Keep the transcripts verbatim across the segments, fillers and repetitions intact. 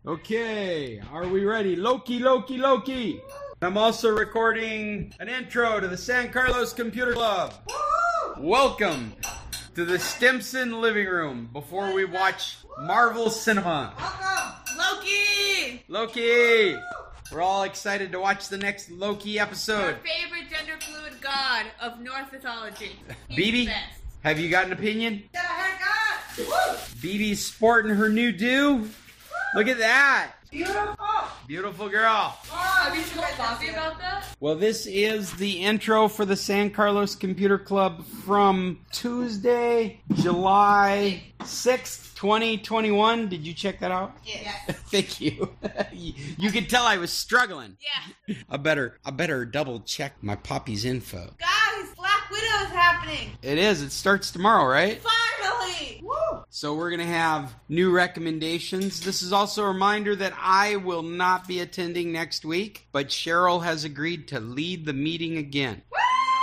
Okay, are we ready? Loki, Loki, Loki. I'm also recording an intro to the San Carlos Computer Club. Welcome to the Stimson living room before we watch Marvel Cinema. Welcome, Loki! Loki! We're all excited to watch the next Loki episode. Your favorite gender fluid god of Norse mythology. B B, have you got an opinion? Get a haircut! B B's sporting her new do. Look at that. Beautiful! Beautiful girl. Oh, have you told Bobby about that? Well, this is the intro for the San Carlos Computer Club from Tuesday, July sixth, twenty twenty-one. Did you check that out? Yes. Thank you. You could tell I was struggling. Yeah. I better, I better double check my Poppy's info. Guys, Black Widow is happening. It is. It starts tomorrow, right? Finally! Woo! So we're going to have new recommendations. This is also a reminder that I will not be attending next week, but Cheryl has agreed to lead the meeting again. Woo!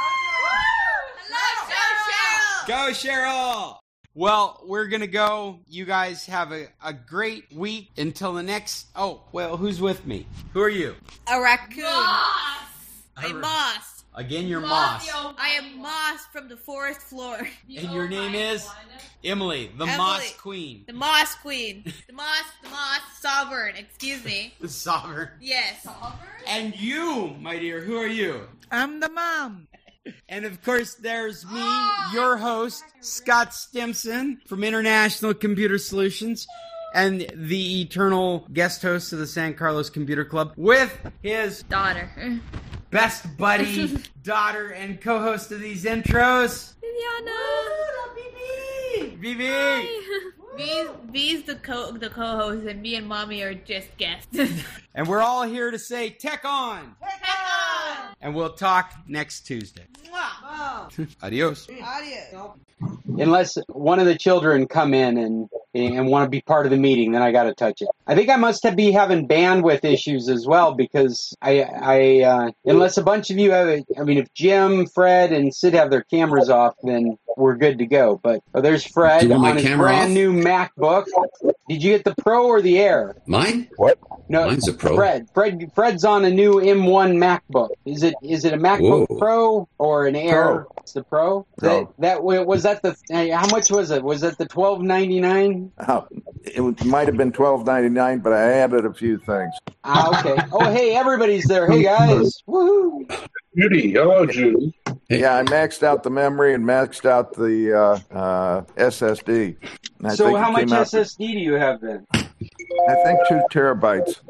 Hello, Go, Cheryl! Well, we're going to go. You guys have a, a great week until the next... Oh, well, who's with me? Who are you? A raccoon. Moss! I'm A ra- Moss. Again, you're Moss. I am Moss from the forest floor. And your name is? Emily, the Emily. Moss Queen. The Moss Queen. The Moss, the Moss Sovereign. Excuse me. The Sovereign. Yes. And you, my dear, who are you? I'm the mom. And of course, there's me, your host, Scott Stimson from International Computer Solutions, and the eternal guest host of the San Carlos Computer Club with his Daughter. best buddy, daughter, and co-host of these intros, Viviana. B B. V's, V's the co the co-host, and me and Mommy are just guests. And we're all here to say tech on. Heck on! And we'll talk next Tuesday. Mwah. Adios. Adios. Unless one of the children come in and and want to be part of the meeting, then I got to touch it. I think I must have be having bandwidth issues as well because I I uh, unless a bunch of you have, a, I mean, if Jim, Fred, and Sid have their cameras off, then we're good to go. But oh, there's Fred Do you want my on his camera brand off? new MacBook. Did you get the Pro or the Air? Mine? What? No, Mine's a Pro. Fred, Fred, Fred's on a new M one MacBook. Is it is it a MacBook Whoa. Pro or an Air? Pro. It's the Pro. Pro. That that was that the how much was it? Was it the twelve ninety-nine? Oh, it might have been twelve ninety-nine, but I added a few things. Ah, okay. Oh, hey, everybody's there. Hey, guys. Woohoo. Judy, hello, Judy. Yeah, I maxed out the memory and maxed out the uh, uh, S S D. And I So think how it much came out S S D do you have then? to- I think two terabytes.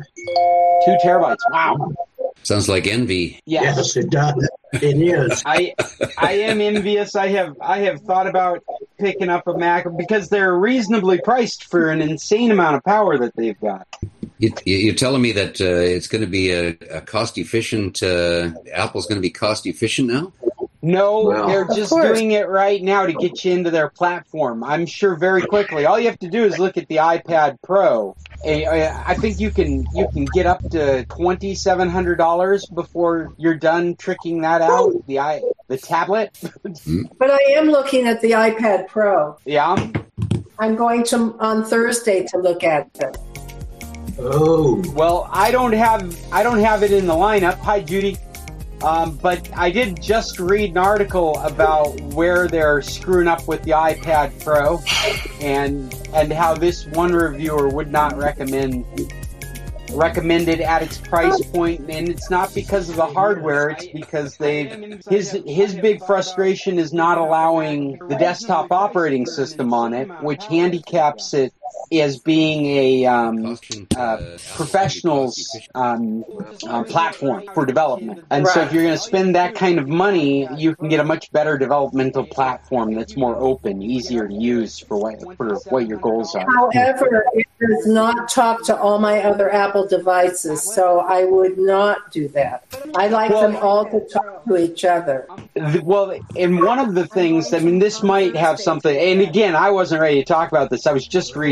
Two terabytes. Wow. Sounds like envy. Yeah. Yes, it does. It is. I I am envious. I have I have thought about picking up a Mac because they're reasonably priced for an insane amount of power that they've got. You, you're telling me that uh, it's going to be a, a cost efficient, uh, Apple's going to be cost efficient now? No, Well, they're of just course. doing it right now to get you into their platform. I'm sure very quickly. All you have to do is look at the iPad Pro. I- I I think you can you can get up to twenty-seven hundred dollars before you're done tricking that out. The i the tablet. But I am looking at the iPad Pro. Yeah. I'm going to on Thursday to look at it. Oh, Well, I don't have I don't have it in the lineup. Hi, Judy. Um, but I did just read an article about where they're screwing up with the iPad Pro, and and how this one reviewer would not recommend recommend it at its price point, and it's not because of the hardware. It's because they his his big frustration is not allowing the desktop operating system on it, which handicaps it as being a um, uh, professional's um, uh, platform for development. And so if you're going to spend that kind of money, you can get a much better developmental platform that's more open, easier to use for what, for what your goals are. However, it does not talk to all my other Apple devices, so I would not do that. I like them all to talk to each other. Well, and one of the things, I mean, this might have something, and again, I wasn't ready to talk about this. I was just reading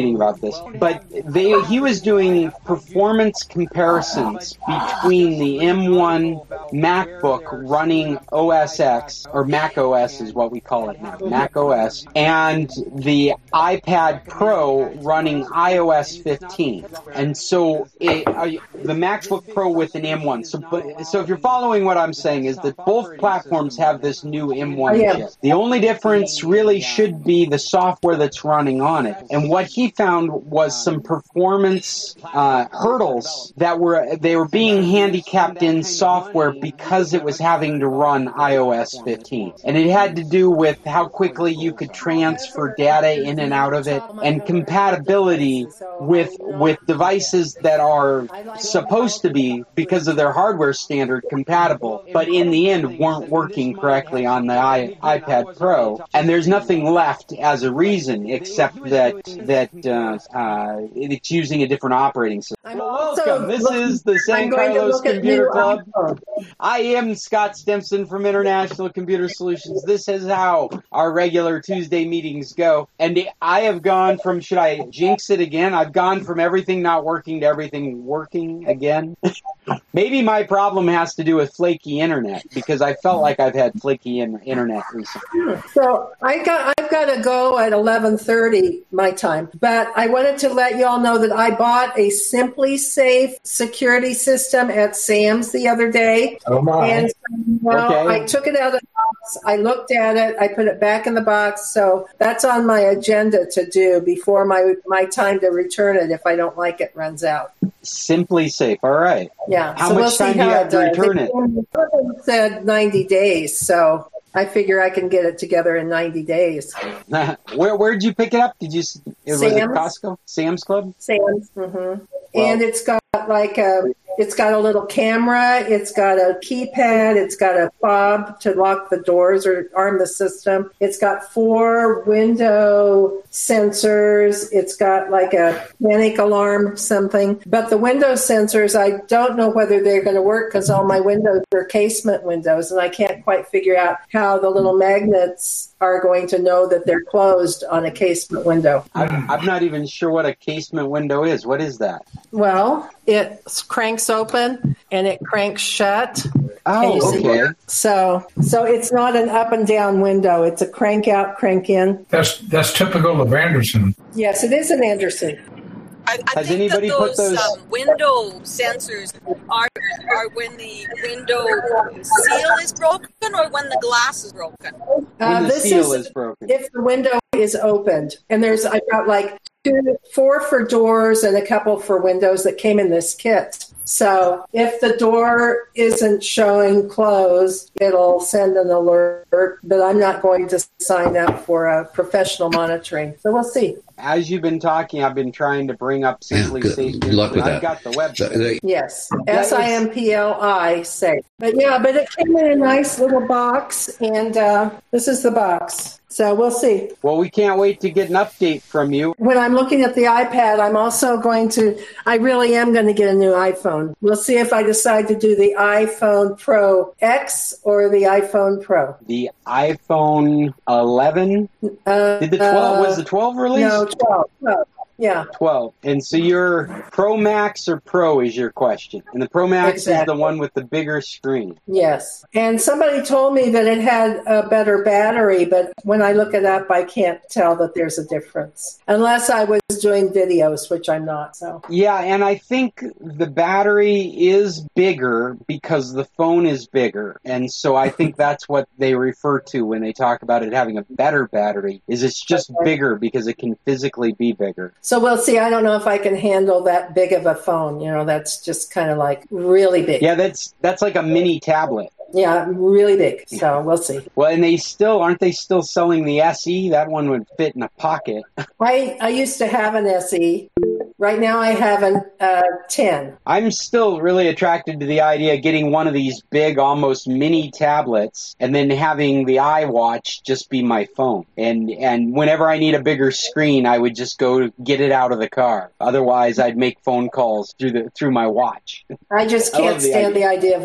complaining about this, but they he was doing performance comparisons between the M one MacBook running O S X, or Mac O S is what we call it now, Mac O S, and the iPad Pro running i O S fifteen. And so it, uh, the MacBook Pro with an M one. So, but, so if you're following what I'm saying is that both platforms have this new M one Oh, yeah. chip. The only difference really should be the software that's running on it. And what he found was some performance uh, hurdles that were they were being handicapped in software because it was having to run i O S fifteen. And it had to do with how quickly you could transfer data in and out of it, and compatibility with with devices that are supposed to be, because of their hardware standard, compatible, but in the end weren't working correctly on the I, iPad Pro. And there's nothing left as a reason except that that uh, uh, it's using a different operating system. I'm Well, also welcome. This looking- is the San I'm going to Carlos look at Computer new Club. iPhones. I am Scott Stimson from International Computer Solutions. This is how our regular Tuesday meetings go. And I have gone from, should I jinx it again? I've gone from everything not working to everything working again. Maybe my problem has to do with flaky internet, because I felt like I've had flaky in- internet recently. So I got I've got to go at eleven thirty my time, but I wanted to let you all know that I bought a Simply Safe security system at Sam's the other day, Oh my. and so, well, Okay. I took it out of the box. I looked at it. I put it back in the box. So that's on my agenda to do before my my time to return it if I don't like it runs out. Simply Safe. All right. Yeah. How so much we'll see time do you how have it to does. return it? It said ninety days, so I figure I can get it together in ninety days. Where where'd you pick it up? Did you? It was at Sam's. Costco, Sam's Club. Sam's. hmm and it's got like a, it's got a little camera, it's got a keypad, it's got a fob to lock the doors or arm the system. It's got four window sensors. It's got like a panic alarm something. But the window sensors, I don't know whether they're going to work because all my windows are casement windows, and I can't quite figure out how the little magnets are going to know that they're closed on a casement window. I'm, I'm not even sure what a casement window is. What is that? Well, it cranks open and it cranks shut. Oh, you see okay. So, so it's not an up and down window. It's a crank out, crank in. That's that's typical of Anderson. Yes, it is an Anderson. I, I Has think anybody that put those, those- um, window sensors are are when the window seal is broken or when the glass is broken. When Uh, the this seal is is broken. if the window is opened, and there's I've got like two, four for doors and a couple for windows that came in this kit. So if the door isn't showing closed, it'll send an alert, but I'm not going to sign up for a professional monitoring. So we'll see. As you've been talking, I've been trying to bring up Simply good Safe. luck with I've that. got the So, website. the- Yes, Yeah, S I M P L I, safe. But yeah, but it came in a nice little box, and uh, this is the box. So we'll see. Well, we can't wait to get an update from you. When I'm looking at the iPad, I'm also going to, I really am going to get a new iPhone. We'll see if I decide to do the iPhone Pro X or the iPhone Pro. The iPhone eleven. Uh, Did the twelve? Was the twelve released? No, twelve. twelve. Yeah. twelve. And so your Pro Max or Pro is your question. And the Pro Max is Exactly. the one with the bigger screen. Yes. And somebody told me that it had a better battery, but when I look it up, I can't tell that there's a difference. Unless I was doing videos, which I'm not. So Yeah, and I think the battery is bigger because the phone is bigger. And so I think that's what they refer to when they talk about it having a better battery, is it's just Okay. bigger because it can physically be bigger. So we'll see. I don't know if I can handle that big of a phone. You know, that's just kind of like really big. Yeah, that's that's like a mini tablet. Yeah, really big. So we'll see. Well, and they still, aren't they still selling the S E? That one would fit in a pocket. I, I used to have an S E. Right now I have an uh, ten. I'm still really attracted to the idea of getting one of these big, almost mini tablets and then having the iWatch just be my phone. And and whenever I need a bigger screen, I would just go get it out of the car. Otherwise, I'd make phone calls through the through my watch. I just I love can't the stand the idea of wearing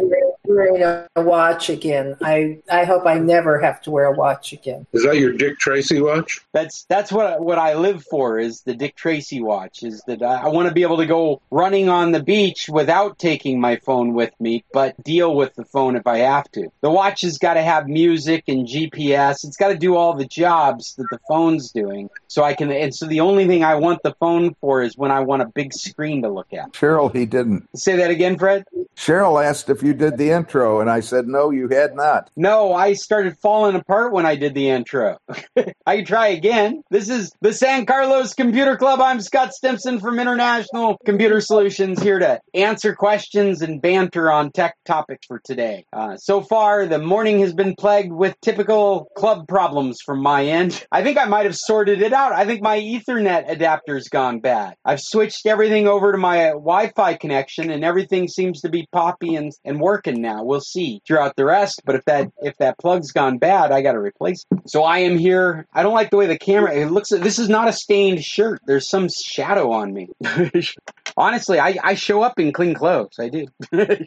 wearing a watch again. I, I hope I never have to wear a watch again. Is that your Dick Tracy watch? That's that's what what I live for, is the Dick Tracy watch. Is that I, I want to be able to go running on the beach without taking my phone with me, but deal with the phone if I have to. The watch has got to have music and G P S. It's got to do all the jobs that the phone's doing. So I can. And so the only thing I want the phone for is when I want a big screen to look at. Cheryl, he didn't. Say that again, Fred? Cheryl asked if you did the intro, and I said, no, you had not. No, I started falling apart when I did the intro. I can try again. This is the San Carlos Computer Club. I'm Scott Stimson from International Computer Solutions, here to answer questions and banter on tech topics for today. Uh, so far, the morning has been plagued with typical club problems from my end. I think I might have sorted it out. I think my Ethernet adapter's gone bad. I've switched everything over to my Wi-Fi connection, and everything seems to be poppy and, and working now. We'll see throughout the rest, but if that if that plug's gone bad, I got to replace it. So I am here. I don't like the way the camera, it looks, this is not a stained shirt. There's some shadow on me. Honestly, I, I show up in clean clothes. I do.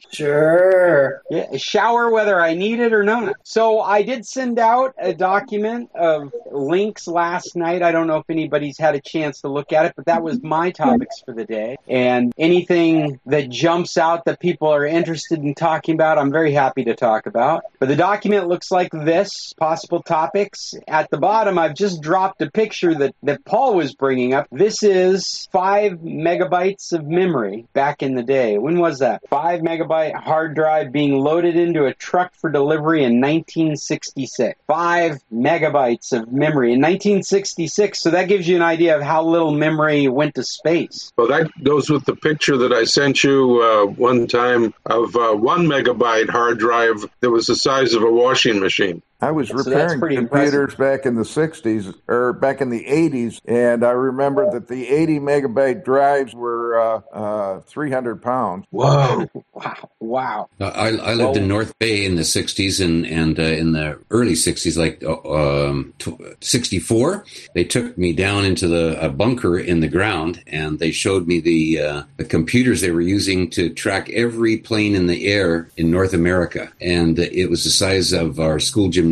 Sure. Yeah, shower whether I need it or not. So I did send out a document of links last night. I don't know if anybody's had a chance to look at it, but that was my topics for the day. And anything that jumps out that people are interested in talking about, I'm very happy to talk about. But the document looks like this, possible topics. At the bottom, I've just dropped a picture that, that Paul was bringing up. This is five megabytes of memory back in the day. When was that? Five megabyte hard drive being loaded into a truck for delivery in nineteen sixty-six. Five megabytes of memory in nineteen sixty-six. So that gives you an idea of how little memory went to space. Well, that goes with the picture that I sent you uh, one time of uh, one megabyte hard drive that was the size of a washing machine. I was So repairing that's computers back in the sixties, or back in the eighties, and I remember that the eighty megabyte drives were uh, uh, three hundred pounds. Whoa. Wow. Wow. Uh, I, I lived Well- in North Bay in the sixties, and, and uh, in the early sixties, like uh, um, t- sixty-four, they took me down into the a bunker in the ground, and they showed me the, uh, the computers they were using to track every plane in the air in North America. And it was the size of our school gymnasium.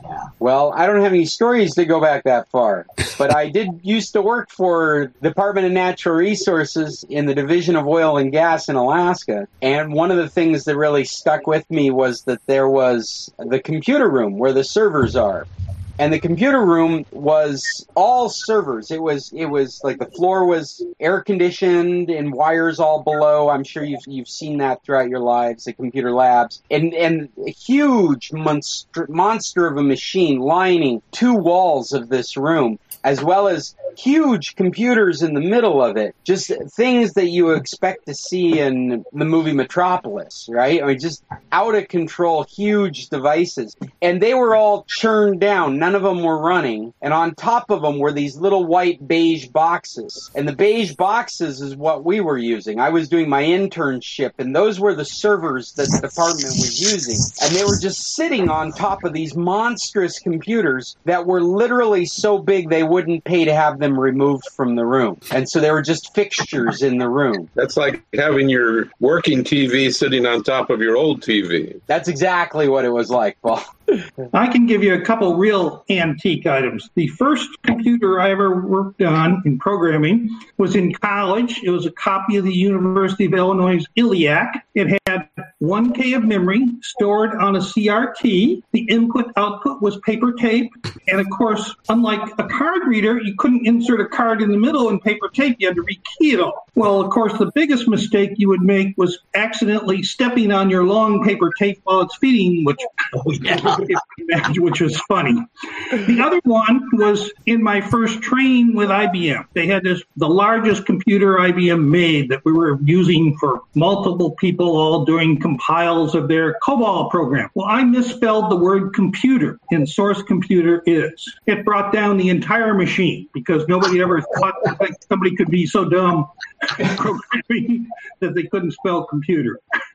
Well, I don't have any stories to go back that far, but I did used to work for the Department of Natural Resources in the Division of Oil and Gas in Alaska. And one of the things that really stuck with me was that there was the computer room where the servers are. And the computer room was all servers. It was it was like the floor was air conditioned and wires all below. I'm sure you've you've seen that throughout your lives, the computer labs. And and a huge monster monster of a machine lining two walls of this room, as well as huge computers in the middle of it. Just things that you expect to see in the movie Metropolis, right? I mean, just out of control, huge devices. And they were all churned down. None of them were running. And on top of them were these little white beige boxes. And the beige boxes is what we were using. I was doing my internship, and those were the servers that the department was using. And they were just sitting on top of these monstrous computers that were literally so big they wouldn't pay to have them removed from the room. And so they were just fixtures in the room. That's like having your working T V sitting on top of your old T V. That's exactly what it was like, Paul. I can give you a couple real antique items. The first computer I ever worked on in programming was in college. It was a copy of the University of Illinois' ILLIAC. It had one K of memory stored on a C R T. The input-output was paper tape. And, of course, unlike a card reader, you couldn't insert a card in the middle in paper tape. You had to rekey it all. Well, of course, the biggest mistake you would make was accidentally stepping on your long paper tape while it's feeding, which... Oh, yeah. Which was funny. The other one was in my first training with I B M. They had this, the largest computer I B M made that we were using for multiple people all doing compiles of their COBOL program. Well, I misspelled the word computer in source computer is. It brought down the entire machine because nobody ever thought that somebody could be so dumb in programming that they couldn't spell computer.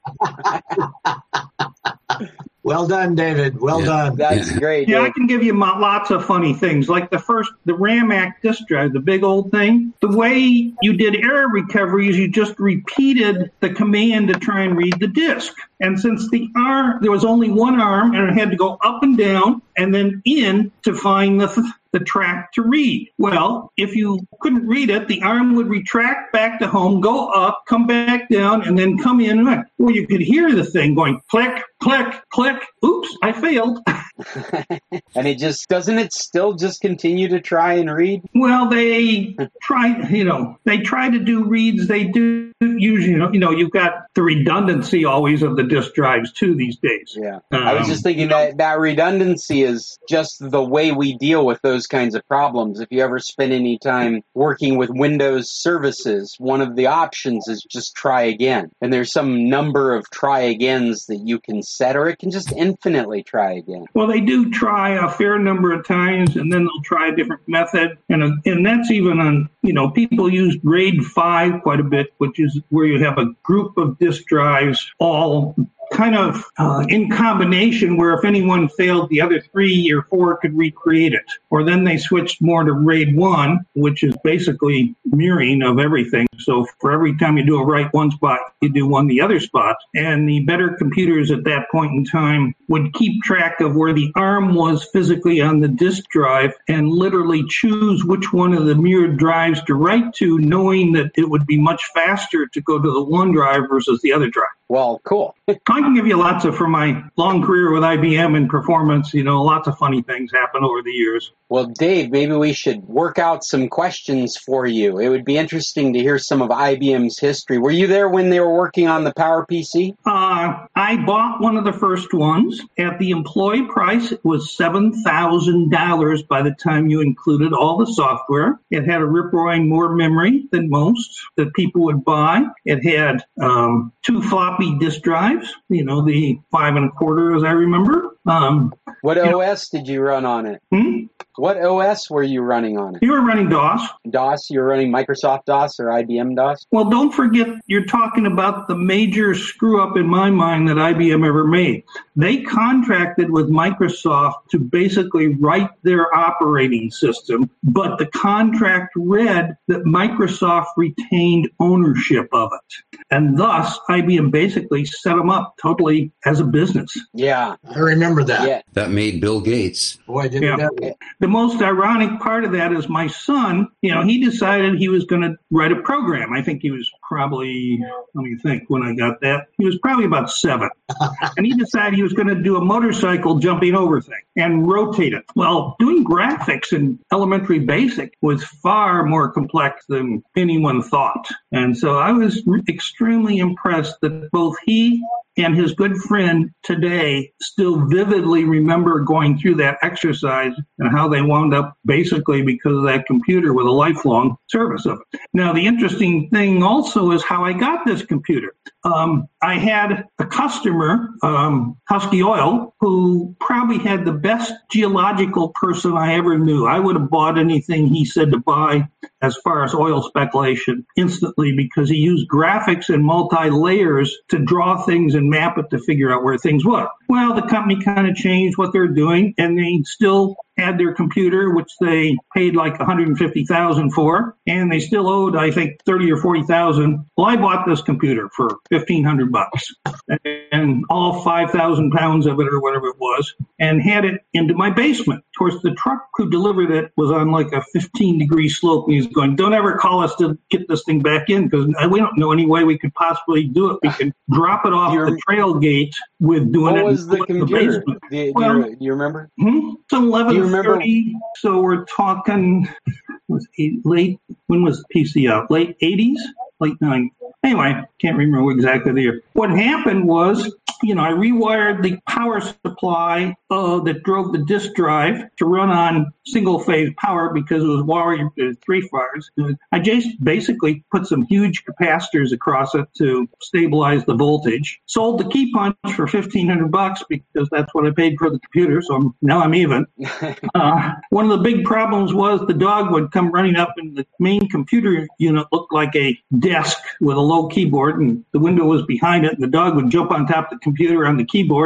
Well done, David. Well Yeah. done. That's great. Yeah, I Dave. can give you mo- lots of funny things. Like the first, the RAM-A C disk drive, the big old thing. The way you did error recovery is you just repeated the command to try and read the disk. And since the arm, there was only one arm, and it had to go up and down and then in to find the the track to read. Well, if you couldn't read it, the arm would retract back to home, go up, come back down, and then come in. Well, you could hear the thing going click, click, click. Oops, I failed. And it just, doesn't it still just continue to try and read? Well, they try, you know, they try to do reads. They do usually, you know, you know, you've got the redundancy always of the disk drives too these days. Yeah. Um, I was just thinking that that redundancy is just the way we deal with those kinds of problems. If you ever spend any time working with Windows services, one of the options is just try again. And there's some number of try agains that you can set, or it can just infinitely try again. Well, they do try a fair number of times, and then they'll try a different method. And uh, and that's even on, you know, people use RAID five quite a bit, which is where you have a group of disk drives all kind of uh, in combination, where if anyone failed, the other three or four could recreate it. Or then they switched more to RAID one, which is basically mirroring of everything. So for every time you do a write one spot, you do one the other spot. And the better computers at that point in time would keep track of where the arm was physically on the disk drive and literally choose which one of the mirrored drives to write to, knowing that it would be much faster to go to the one drive versus the other drive. Well, cool. I can give you lots of, from my long career with I B M and performance, you know, lots of funny things happen over the years. Well, Dave, maybe we should work out some questions for you. It would be interesting to hear some of I B M's history. Were you there when they were working on the PowerPC? Uh, I bought one of the first ones. At the employee price, it was seven thousand dollars by the time you included all the software. It had a rip-roaring more memory than most that people would buy. It had um, two floppy disk drives, you know, the five and a quarter, as I remember. Um, what O S know, did you run on it? Hmm? What O S were you running on it? You were running DOS. DOS? You were running Microsoft DOS or I B M DOS? Well, don't forget, you're talking about the major screw-up in my mind that I B M ever made. They contracted with Microsoft to basically write their operating system, but the contract read that Microsoft retained ownership of it. And thus, I B M basically set them up totally as a business. Yeah. I remember that. Yeah. That made Bill Gates. Boy, didn't Yeah. that. The most ironic part of that is my son, you know, he decided he was going to write a program. I think he was probably, let me think when I got that, he was probably about seven. And he decided he was going to do a motorcycle jumping over thing and rotate it. Well, doing graphics in elementary basic was far more complex than anyone thought. And so I was extremely impressed that both he and his good friend today still vividly remember going through that exercise and how they wound up basically because of that computer with a lifelong service of it. Now, the interesting thing also is how I got this computer. Um, I had a customer, um, Husky Oil, who probably had the best geological person I ever knew. I would have bought anything he said to buy as far as oil speculation instantly, because he used graphics and multi-layers to draw things and map it to figure out where things were. Well, the company kind of changed what they're doing, and they still had their computer, which they paid like one hundred fifty thousand dollars for, and they still owed, I think, thirty or forty thousand dollars. Well, I bought this computer for fifteen hundred bucks, and all five thousand pounds of it or whatever it was, and had it into my basement. Of course, the truck who delivered it was on like a fifteen degree slope, and he's going, "Don't ever call us to get this thing back in, because we don't know any way we could possibly do it. We can drop it off You're, the trail gate with doing what it." What was the computer? The do, do, well, you, do you remember? Hmm? It's eleven thirty, so we're talking was eight, late, when was P C out? Late eighties? Late nineties? Anyway, can't remember exactly the year. What happened was, you know, I rewired the power supply uh, that drove the disk drive to run on single-phase power because it was wired to three phase. I just basically put some huge capacitors across it to stabilize the voltage. Sold the key punch for fifteen hundred bucks because that's what I paid for the computer, so now I'm even. uh, one of the big problems was the dog would come running up, and the main computer unit looked like a desk with a low keyboard, and the window was behind it, and the dog would jump on top of the computer on the keyboard and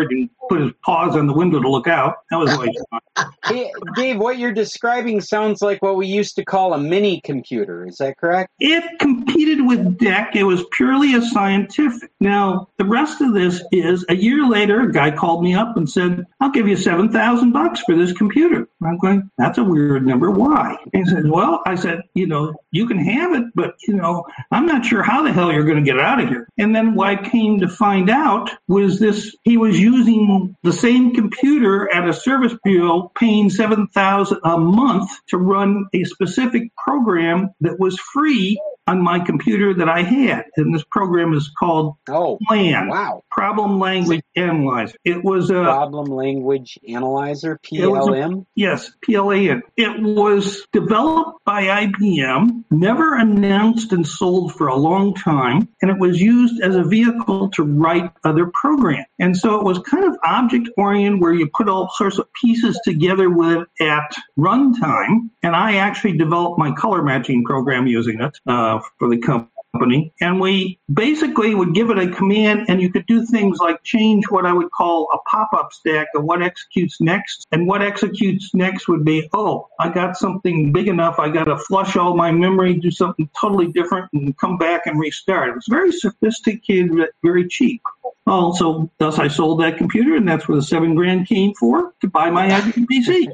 put his paws on the window to look out. That was always fun. Hey, Dave, what you're describing sounds like what we used to call a mini computer. Is that correct? It competed with D E C. It was purely a scientific. Now, the rest of this is a year later, a guy called me up and said, I'll give you seven thousand bucks for this computer. I'm going, that's a weird number. Why? And he said, well, I said, you know, you can have it, but, you know, I'm not sure how the hell you're going to get it out of here. And then what I came to find out was this, he was using the same computer at a service bureau, paying seven thousand dollars a month to run a specific program that was free on my computer that I had. And this program is called oh, PLAN. Wow. Problem Language Analyzer. It was a Problem Language Analyzer, P L M? A, yes, P L A N. It was developed by I B M, never announced and sold for a long time, and it was used as a vehicle to write other programs. And so it was kind of object-oriented where you put all sorts of pieces together with it at runtime. And I actually developed my color matching program using it uh, for the company. And we basically would give it a command, and you could do things like change what I would call a pop-up stack of what executes next. And what executes next would be, oh, I got something big enough, I got to flush all my memory, do something totally different, and come back and restart. It was very sophisticated, but very cheap. Oh, so thus I sold that computer, and that's where the seven grand came for, to buy my I B M P C.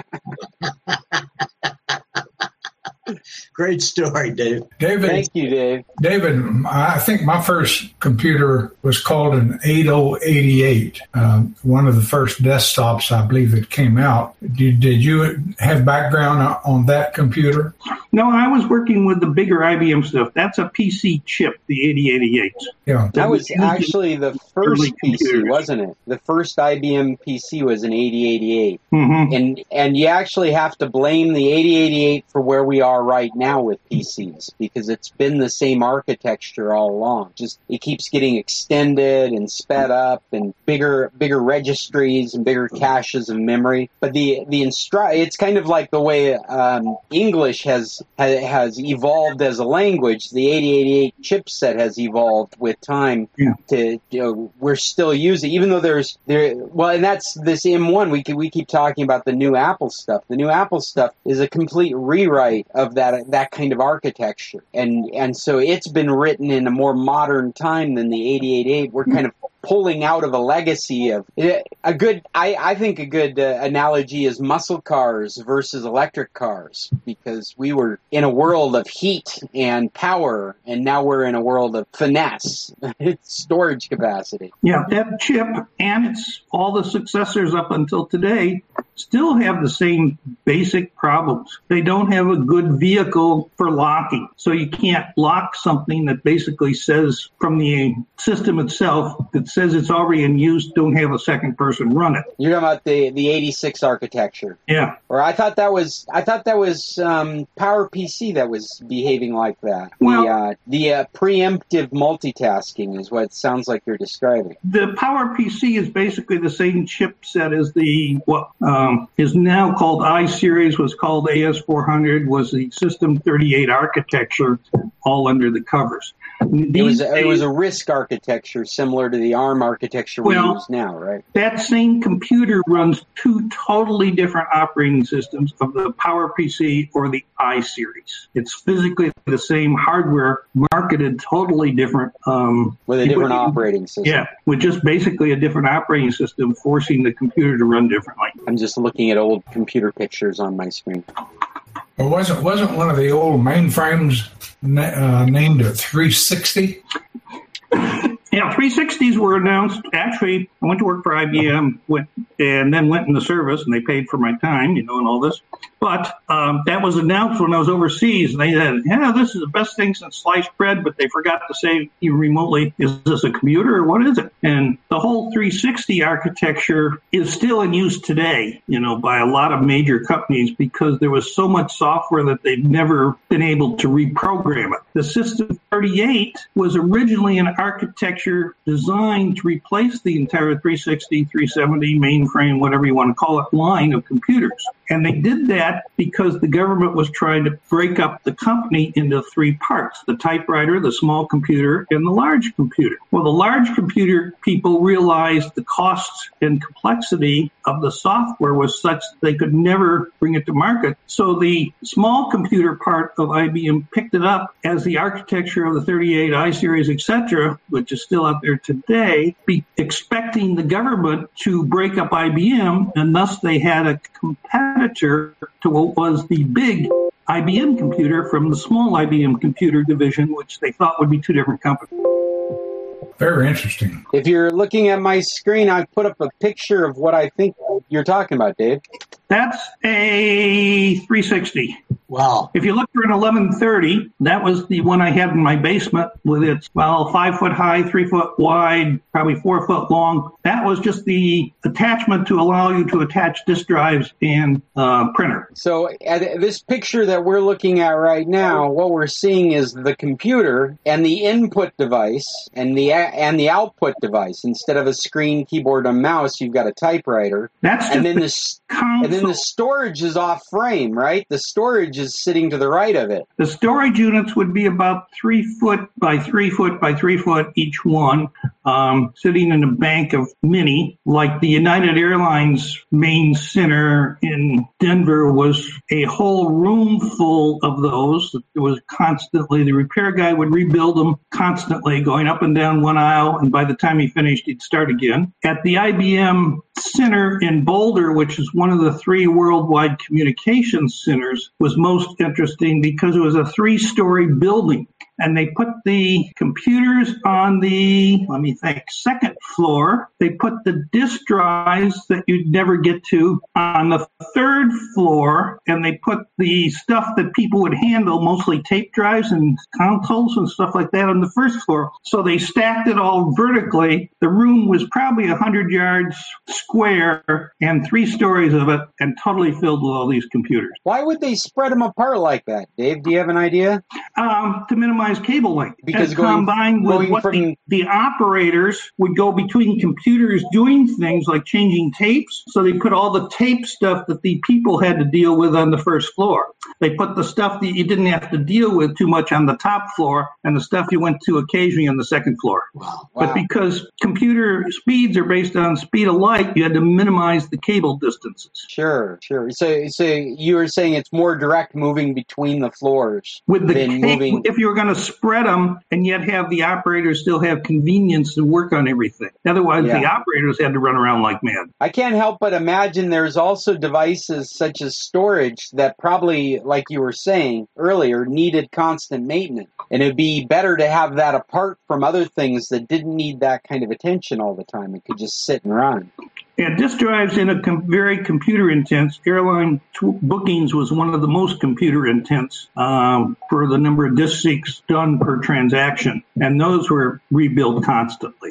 Great story, Dave. David. Thank you, Dave. David, I think my first computer was called an eighty eighty-eight, um, one of the first desktops, I believe, that came out. Did, did you have background on that computer? No, I was working with the bigger I B M stuff. That's a P C chip, the eighty eighty-eight. Yeah. That was actually the first P C, wasn't it? The first I B M P C was an eighty eighty-eight. Mm-hmm. And and you actually have to blame the eighty eighty-eight for where we are right now with P Cs, because it's been the same architecture all along. Just it keeps getting extended and sped up, and bigger bigger registries and bigger caches of memory. But the the instru- it's kind of like the way um, English has has evolved as a language. The eighty eighty-eight chipset has evolved with time. Yeah. To you know, we're still using, even though there's there. Well, and that's this M one. We we keep talking about the new Apple stuff. The new Apple stuff is a complete rewrite of that that kind of architecture, and and so it's been written in a more modern time than the eighty eighty-eight. We're kind of pulling out of a legacy of a good. I I think a good uh, analogy is muscle cars versus electric cars, because we were in a world of heat and power, and now we're in a world of finesse, storage capacity. Yeah, that chip and its all the successors up until today still have the same basic problems. They don't have a good vehicle for locking. So you can't lock something that basically says from the system itself that says it's already in use, don't have a second person run it. You're talking about the, the eighty-six architecture. Yeah. Or I thought that was I thought that was um, PowerPC that was behaving like that. Well, the uh, the uh, preemptive multitasking is what it sounds like you're describing. The PowerPC is basically the same chipset as the what um, is now called iSeries, was called A S four hundred, was the System thirty-eight architecture, all under the covers. These it was a, it was a RISC architecture similar to the ARM architecture we well, use now, right? That same computer runs two totally different operating systems of the PowerPC or the iSeries. It's physically the same hardware, marketed totally different. Um, with a different operating system. Yeah, with just basically a different operating system, forcing the computer to run differently. I'm just looking at old computer pictures on my screen. Well, wasn't wasn't one of the old mainframes uh, named a three sixty? Yeah, three sixties were announced. Actually, I went to work for I B M went, and then went in the service, and they paid for my time, you know, and all this. But um, that was announced when I was overseas, and they said, yeah, this is the best thing since sliced bread, but they forgot to say even remotely, is this a computer or what is it? And the whole three sixty architecture is still in use today, you know, by a lot of major companies, because there was so much software that they've never been able to reprogram it. The System thirty-eight was originally an architecture designed to replace the entire three sixty, three seventy mainframe, whatever you want to call it, line of computers. And they did that because the government was trying to break up the company into three parts: the typewriter, the small computer, and the large computer. Well, the large computer people realized the costs and complexity of the software was such that they could never bring it to market. So the small computer part of I B M picked it up as the architecture of the thirty-eight I series, et cetera, which is still out there today, be expecting the government to break up I B M, and thus they had a competitor to what was the big I B M computer from the small I B M computer division, which they thought would be two different companies. Very interesting. If you're looking at my screen, I put up a picture of what I think you're talking about, Dave. That's a three sixty. Wow. If you look for an eleven thirty, that was the one I had in my basement with its, well, five foot high, three foot wide, probably four foot long. That was just the attachment to allow you to attach disk drives and uh, printer. So at this picture that we're looking at right now, what we're seeing is the computer and the input device and the and the output device. Instead of a screen, keyboard, and mouse, you've got a typewriter. That's just and then the the and then the storage is off frame, right? The storage is sitting to the right of it. The storage units would be about three foot by three foot by three foot each one, um, sitting in a bank of mini. Like the United Airlines main center in Denver was a whole room full of those. It was constantly, the repair guy would rebuild them constantly, going up and down one aisle, and by the time he finished, he'd start again. At the I B M Center in Boulder, which is one of the three worldwide communications centers, was most interesting because it was a three-story building. And they put the computers on the, let me think, second floor. They put the disk drives that you'd never get to on the third floor. And they put the stuff that people would handle, mostly tape drives and consoles and stuff like that, on the first floor. So they stacked it all vertically. The room was probably one hundred yards square and three stories of it, and totally filled with all these computers. Why would they spread them apart like that, Dave? Do you have an idea? Um, to minimize cable length. Because and going, combined with going what from, the, the operators would go between computers doing things like changing tapes. So they put all the tape stuff that the people had to deal with on the first floor. They put the stuff that you didn't have to deal with too much on the top floor, and the stuff you went to occasionally on the second floor. Wow. But Wow. because computer speeds are based on speed of light, you had to minimize the cable distances. Sure, sure. So, so you were saying it's more direct moving between the floors With the than ca- moving. if you were going to spread them and yet have the operators still have convenience to work on everything. Otherwise, Yeah. the operators had to run around like mad. I can't help but imagine there's also devices such as storage that probably, like you were saying earlier, needed constant maintenance. And it'd be better to have that apart from other things that didn't need that kind of attention all the time. It could just sit and run. Yeah, disk drives in a com- very computer intense. Airline t- bookings was one of the most computer intense um, for the number of disk seeks done per transaction. And those were rebuilt constantly.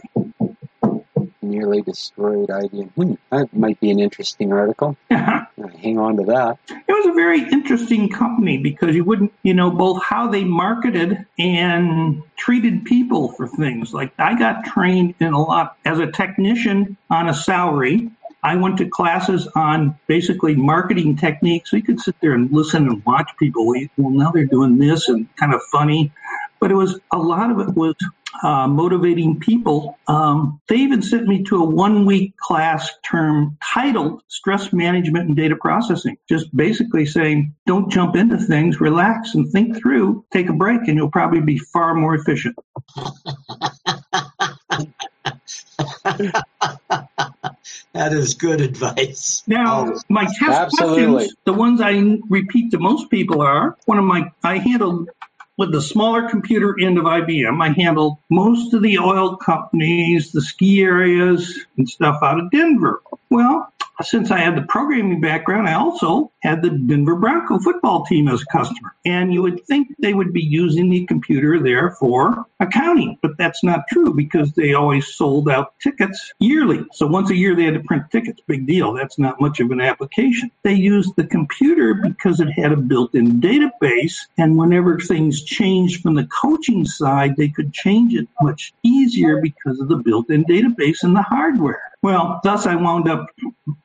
Nearly destroyed I B M. Hmm, that might be an interesting article. Hang on to that. It was a very interesting company because you wouldn't, you know, both how they marketed and treated people for things. Like I got trained in a lot as a technician on a salary. I went to classes on basically marketing techniques. So you could sit there and listen and watch people. Well, now they're doing this and kind of funny. But it was, a lot of it was uh, motivating people. Um, they even sent me to a one-week class term titled Stress Management and Data Processing, just basically saying, don't jump into things, relax and think through, take a break, and you'll probably be far more efficient. That is good advice. Now, Oh, my test Absolutely. questions, the ones I repeat to most people are, one of my, I handled, with the smaller computer end of I B M, I handled most of the oil companies, the ski areas, and stuff out of Denver. Well, since I had the programming background, I also had the Denver Bronco football team as a customer. And you would think they would be using the computer there for accounting, but that's not true because they always sold out tickets yearly. So once a year they had to print tickets. Big deal. That's not much of an application. They used the computer because it had a built-in database, and whenever things changed from the coaching side, they could change it much easier because of the built-in database and the hardware. Well, thus I wound up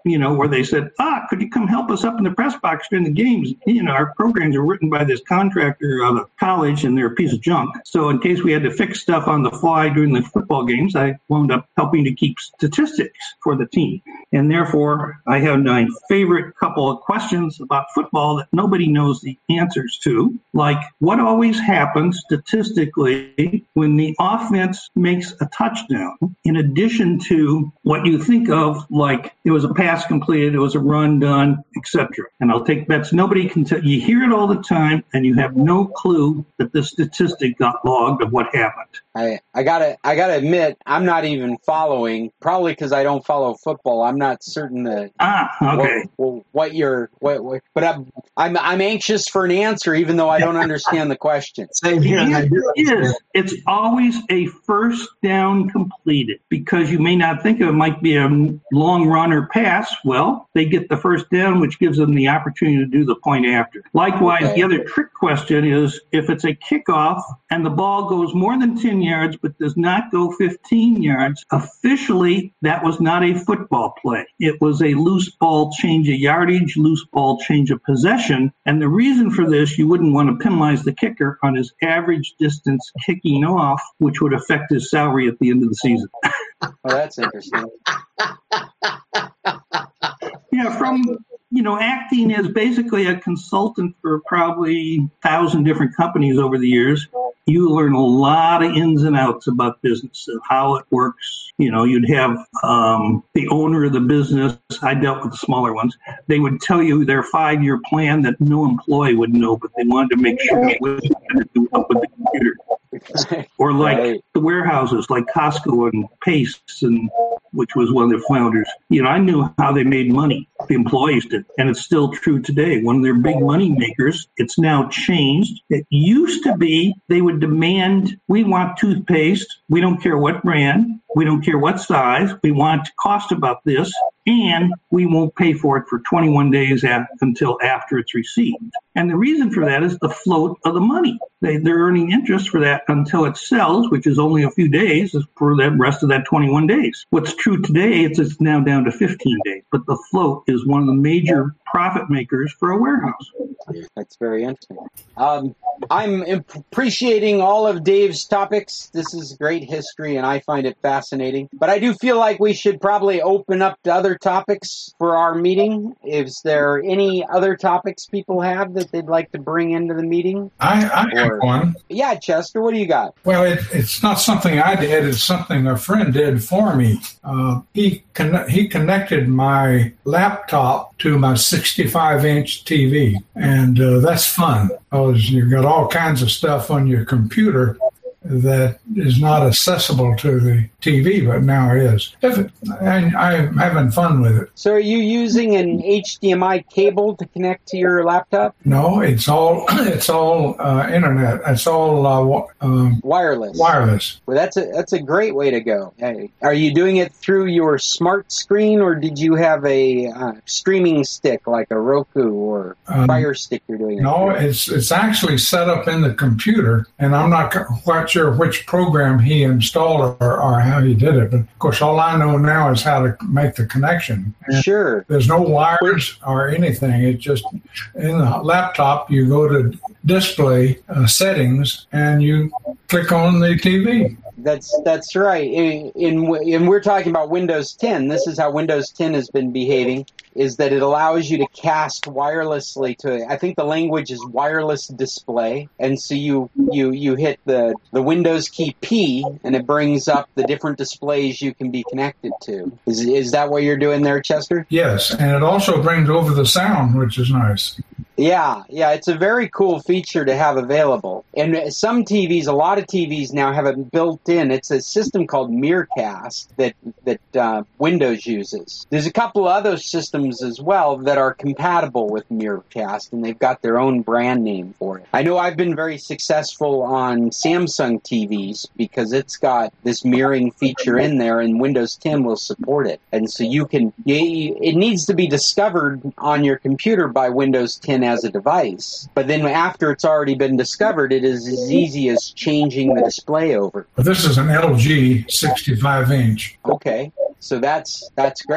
you know, where they said, ah, could you come help us up in the press box during the games? You know, our programs are written by this contractor out of college, and they're a piece of junk. So in case we had to fix stuff on the fly during the football games, I wound up helping to keep statistics for the team. And therefore, I have my favorite couple of questions about football that nobody knows the answers to, like what always happens statistically when the offense makes a touchdown, in addition to what you think of, like it was a pass completed, it was a run done, et cetera. And I'll take bets. Nobody can tell. You hear it all the time, and you have no clue that the statistic got logged of what happened. I, I gotta I gotta admit, I'm not even following, probably because I don't follow football. I'm not certain that ah okay what, what you're what, what but I'm, I'm I'm anxious for an answer, even though I don't understand the question. Same here. It is. It's always a first down completed, because you may not think of it might be a long run or pass. Well, they get the first down, which gives them the opportunity to do the point after. Likewise, okay. The other trick question is if it's a kickoff and the ball goes more than ten yards but does not go fifteen yards, officially that was not a football play. It was a loose ball change of yardage, loose ball change of possession. And the reason for this, you wouldn't want to penalize the kicker on his average distance kicking off, which would affect his salary at the end of the season. Oh, that's interesting. Yeah, from, you know, acting as basically a consultant for probably a thousand different companies over the years, you learn a lot of ins and outs about business, of how it works. You know, you'd have um, the owner of the business. I dealt with the smaller ones. They would tell you their five-year plan that no employee would know, but they wanted to make sure it was going to do up with the computer. Or like right. the warehouses, like Costco and Pace, and which was one of the founders. You know, I knew how they made money. The employees did, and it's still true today. One of their big money makers. It's now changed. It used to be they would demand, we want toothpaste. We don't care what brand. We don't care what size. We want to cost about this, and we won't pay for it for twenty-one days at, until after it's received. And the reason for that is the float of the money. They, they're earning interest for that until it sells, which is only a few days for the rest of that twenty-one days. What's true today is it's now down to fifteen days, but the float is one of the major profit makers for a warehouse. That's very interesting. Um, I'm appreciating all of Dave's topics. This is great history, and I find it fascinating. But I do feel like we should probably open up to other topics for our meeting. Is there any other topics people have that they'd like to bring into the meeting? I, I have one. Yeah, Chester, what do you got? Well, it, it's not something I did. It's something a friend did for me. Uh, he con- he connected my laptop to my sixty-five inch T V, and uh, that's fun because you've got all kinds of stuff on your computer that is not accessible to the T V, but now is. If it, I, I'm having fun with it. So are you using an H D M I cable to connect to your laptop? No, it's all it's all uh, internet. It's all uh, um, wireless. Wireless. Well, that's a that's a great way to go. Hey, are you doing it through your smart screen, or did you have a uh, streaming stick like a Roku or um, Fire Stick? You're doing it no, through? it's it's actually set up in the computer, and I'm not quite sure which program he installed or, or how he did it. But of course, all I know now is how to make the connection. And sure. There's no wires or anything. It's just in the laptop, you go to display uh, settings and you click on the T V. That's that's right. In, in and we're talking about Windows ten. This is how Windows ten has been behaving. Is that it allows you to cast wirelessly to, I think the language is wireless display. And so you, you, you hit the, the Windows key P and it brings up the different displays you can be connected to. Is, is that what you're doing there, Chester? Yes. And it also brings over the sound, which is nice. Yeah, yeah, it's a very cool feature to have available. And some T Vs, a lot of T Vs now have it built in. It's a system called Miracast that that uh, Windows uses. There's a couple of other systems as well that are compatible with Miracast, and they've got their own brand name for it. I know I've been very successful on Samsung T Vs because it's got this mirroring feature in there, and Windows ten will support it. And so you can, it needs to be discovered on your computer by Windows ten as a device, but then after it's already been discovered, it is as easy as changing the display over. But this is an L G sixty-five inch. Okay, so that's that's great.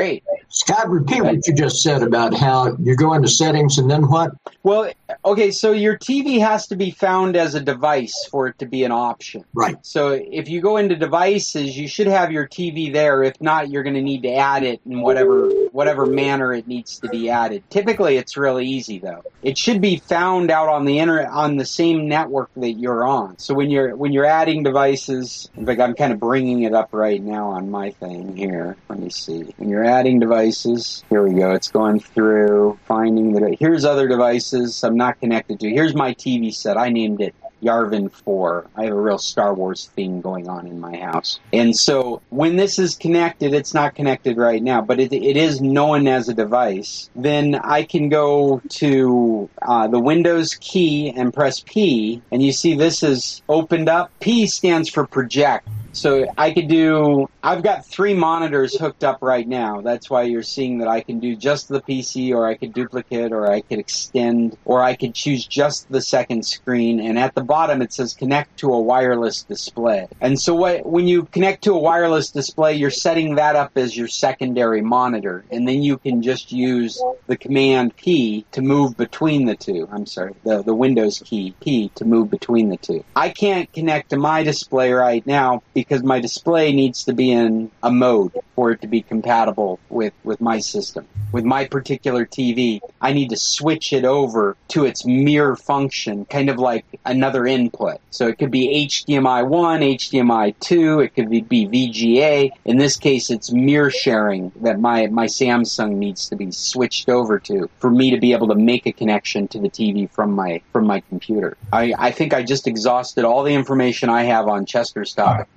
Scott, repeat what you just said about how you go into settings and then what? Well, okay, so your T V has to be found as a device for it to be an option. Right. So if you go into devices, you should have your T V there. If not, you're going to need to add it in whatever whatever manner it needs to be added. Typically, it's really easy though. It should be found out on the internet on the same network that you're on. So when you're when you're adding devices, in fact, I'm kind of bringing it up right now on my thing here. Let me see. When you're adding devices, here we go. It's going through finding the. Here's other devices I'm not connected to. Here's my T V set. I named it Yarvin four. I have a real Star Wars theme going on in my house. And so when this is connected, it's not connected right now, but it, it is known as a device. Then I can go to uh, the Windows key and press P, and you see this is opened up. P stands for project. So I could do, I've got three monitors hooked up right now. That's why you're seeing that I can do just the P C, or I could duplicate, or I could extend, or I could choose just the second screen. And at the bottom it says connect to a wireless display. And so what, when you connect to a wireless display, you're setting that up as your secondary monitor. And then you can just use the command P to move between the two. I'm sorry, the, the Windows key, P, to move between the two. I can't connect to my display right now because because my display needs to be in a mode for it to be compatible with, with my system. With my particular T V, I need to switch it over to its mirror function, kind of like another input. So it could be H D M I one, H D M I two, it could be V G A. In this case, it's mirror sharing that my, my Samsung needs to be switched over to for me to be able to make a connection to the T V from my from my computer. I, I think I just exhausted all the information I have on Chester's topic.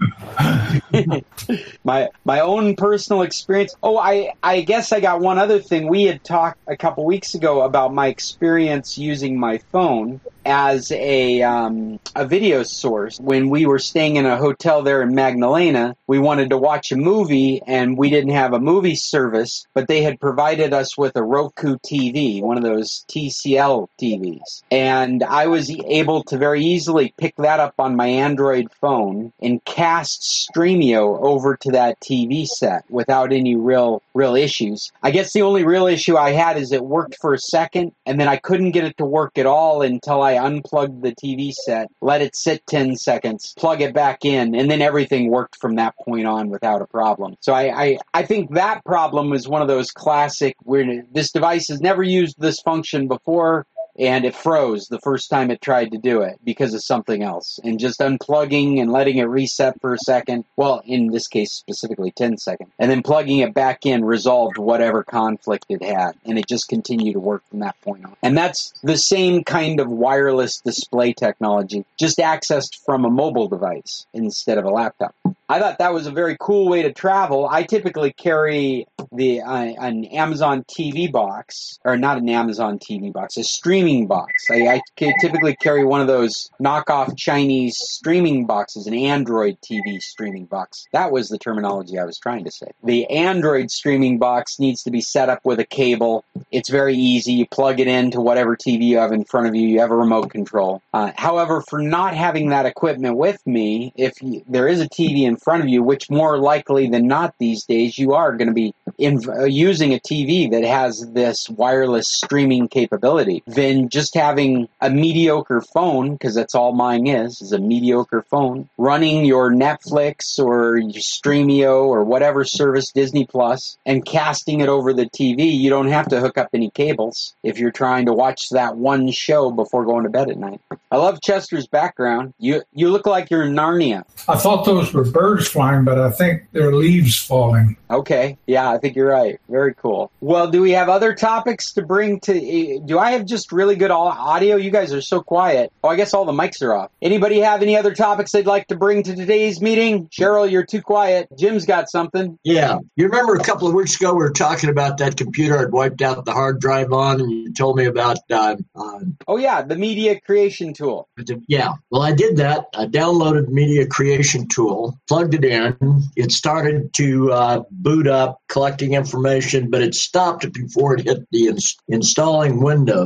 my my own personal experience. Oh, I, I guess I got one other thing. We had talked a couple weeks ago about my experience using my phone as a um, a video source. When we were staying in a hotel there in Magdalena, we wanted to watch a movie, and we didn't have a movie service, but they had provided us with a Roku T V, one of those T C L T Vs. And I was able to very easily pick that up on my Android phone and cast Streamio over to that T V set without any real real issues. I guess the only real issue I had is it worked for a second, and then I couldn't get it to work at all until I unplugged the T V set, let it sit ten seconds, plug it back in, and then everything worked from that point on without a problem. So I, I, I think that problem is one of those classic, where this device has never used this function before, and it froze the first time it tried to do it because of something else. And just unplugging and letting it reset for a second, well, in this case specifically ten seconds, and then plugging it back in resolved whatever conflict it had, and it just continued to work from that point on. And that's the same kind of wireless display technology, just accessed from a mobile device instead of a laptop. I thought that was a very cool way to travel. I typically carry the uh, an Amazon T V box, or not an Amazon T V box, a streaming box. I, I typically carry one of those knockoff Chinese streaming boxes, an Android T V streaming box. That was the terminology I was trying to say. The Android streaming box needs to be set up with a cable. It's very easy. You plug it into whatever T V you have in front of you. You have a remote control. Uh, however, for not having that equipment with me, if you, there is a T V in front of you, which more likely than not these days you are going to be in, uh, using a T V that has this wireless streaming capability, then just having a mediocre phone, because that's all mine is, is a mediocre phone, running your Netflix or your Streamio or whatever service, Disney Plus, and casting it over the T V. You don't have to hook up any cables if you're trying to watch that one show before going to bed at night. I love Chester's background. You you look like you're in Narnia. I thought those were birds flying, but I think they're leaves falling. Okay. Yeah, I think you're right. Very cool. Well, do we have other topics to bring to... Do I have just really good audio? You guys are so quiet. Oh, I guess all the mics are off. Anybody have any other topics they'd like to bring to today's meeting? Cheryl, you're too quiet. Jim's got something. Yeah. You remember a couple of weeks ago we were talking about that computer I'd wiped out the hard drive on, and you told me about... Uh, uh, oh, yeah, the media creation tool. Yeah. Well, I did that. I downloaded Media Creation Tool, plugged it in. It started to uh, boot up, collecting information, but it stopped before it hit the ins- installing Windows.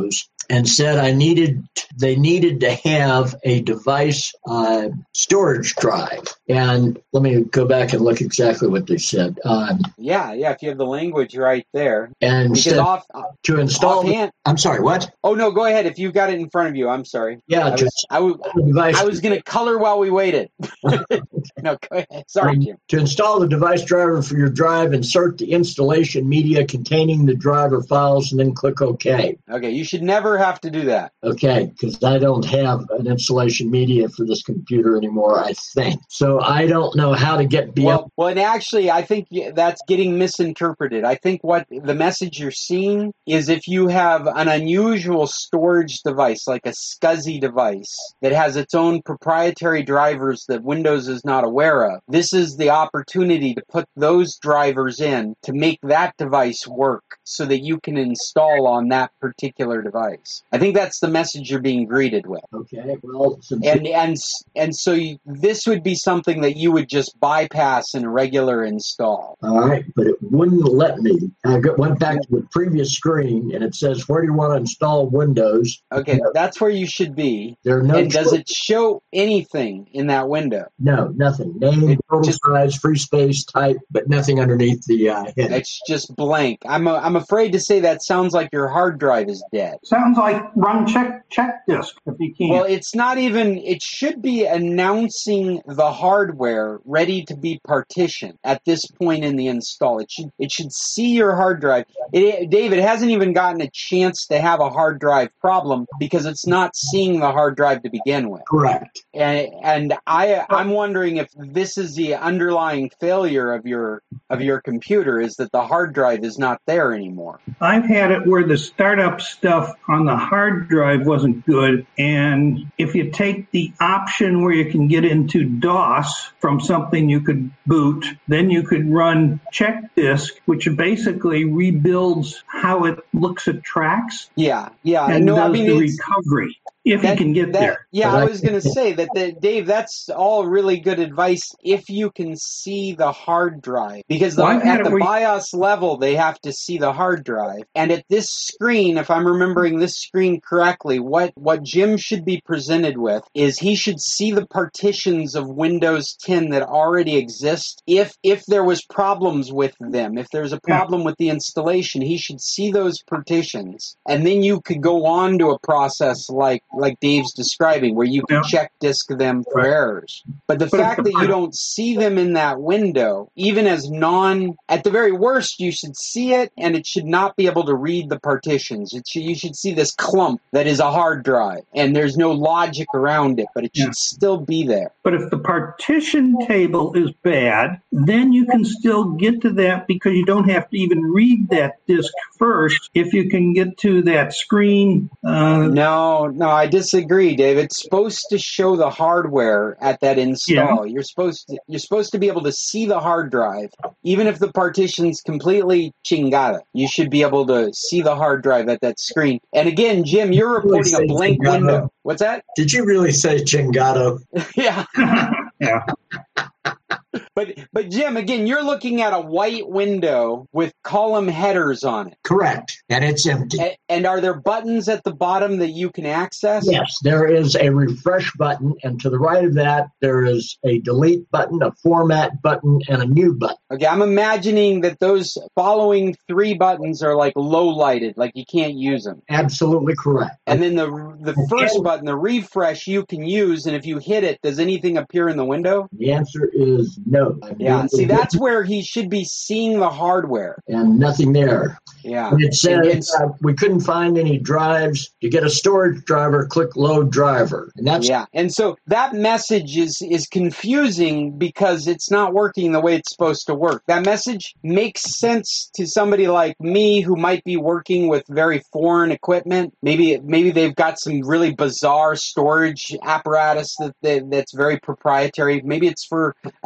and said I needed, they needed to have a device uh, storage drive. And let me go back and look exactly what they said. Um, Yeah, yeah. If you have the language right there, and because said off to install. offhand, I'm sorry, what? Oh no, go ahead. If you've got it in front of you, I'm sorry. Yeah, I was, just I was, device. I was going to color while we waited. No, go ahead. Sorry, Um, Jim. To install the device driver for your drive, insert the installation media containing the driver files, and then click OK. Okay, you should never have to do that. Okay, because I don't have an installation media for this computer anymore, I think. So I don't know how to get beyond. Well, well, and actually, I think that's getting misinterpreted. I think what the message you're seeing is if you have an unusual storage device, like a SCSI device that has its own proprietary drivers that Windows is not aware of, this is the opportunity to put those drivers in to make that device work so that you can install on that particular device. I think that's the message you're being greeted with. Okay, well, since And and and so you, this would be something that you would just bypass in a regular install. all right, but it wouldn't let me. I got, went back to the previous screen, and it says, where do you want to install Windows? Okay, that's where you should be. There are no And does cho- it show anything in that window? No, nothing. Name, It total just- size, free space, type, but nothing underneath the uh, heading. It's just blank. I'm a, I'm afraid to say that sounds like your hard drive is dead. Sounds like run check check disk if you can. Well, it's not even, it should be announcing the hardware ready to be partitioned at this point in the install. It should it should see your hard drive. It, Dave, it hasn't even gotten a chance to have a hard drive problem because it's not seeing the hard drive to begin with. Correct. And and I I'm wondering if this is the underlying failure of your of your computer, is that the hard drive is not there anymore. I've had it where the startup stuff on the hard drive wasn't good, and if you take the option where you can get into DOS from something you could boot, then you could run check disk, which basically rebuilds how it looks at tracks Yeah, yeah. and no, does I mean the it's, recovery, if that- you can get that- there. Yeah, But I I- was going to say that, the, Dave, that's all really good advice if you can see the hard drive. Because the, Well, I've had at it the where you- BIOS level, they have to see the hard drive. And at this screen, if I'm remembering this screen correctly, what, what Jim should be presented with is he should see the partitions of Windows ten that already exist. If, if there was problems with them, if there's a problem with the installation, he should see those partitions. And then you could go on to a process like, like Dave's describing, where you can Yeah. check disk them for Right. errors. But the But if fact the that you part- don't see them in that window, even as non, at the very worst, you should see it, and it should not be able to read the partitions. It should, you should see this clump that is a hard drive, and there's no logic around it, but it should Yeah. still be there. But if the partition table is bad, then you can still get to that because you don't have to even read that disk first. If you can get to that screen, uh, No, no, I disagree, Dave. It's supposed to show the hardware at that install. You're supposed to, you're supposed to be able to see the hard drive, even if the partition's completely chingada. You should be able to see the hard drive at that screen. And again, Jim, you're reporting a blank Chingado. window. What's that? Did you really say Chingato? Yeah. yeah. But but Jim, again, you're looking at a white window with column headers on it. Correct. And it's empty. A- And are there buttons at the bottom that you can access? Yes, there is a refresh button, and to the right of that, there is a delete button, a format button, and a new button. Okay, I'm imagining that those following three buttons are like low lighted, like you can't use them. Absolutely correct. And then the the first button, the refresh, you can use, and if you hit it, does anything appear in the window? The answer is no. I Yeah, mean, see, that's where he should be seeing the hardware. and nothing there. Yeah. And it And- says and- uh, we couldn't find any drives. To get a storage driver, click load driver, and that's Yeah, and so that message is is confusing because it's not working the way it's supposed to work. That message makes sense to somebody like me who might be working with very foreign equipment. Maybe maybe they've got some really bizarre storage apparatus that, that that's very proprietary. Maybe it's for a machine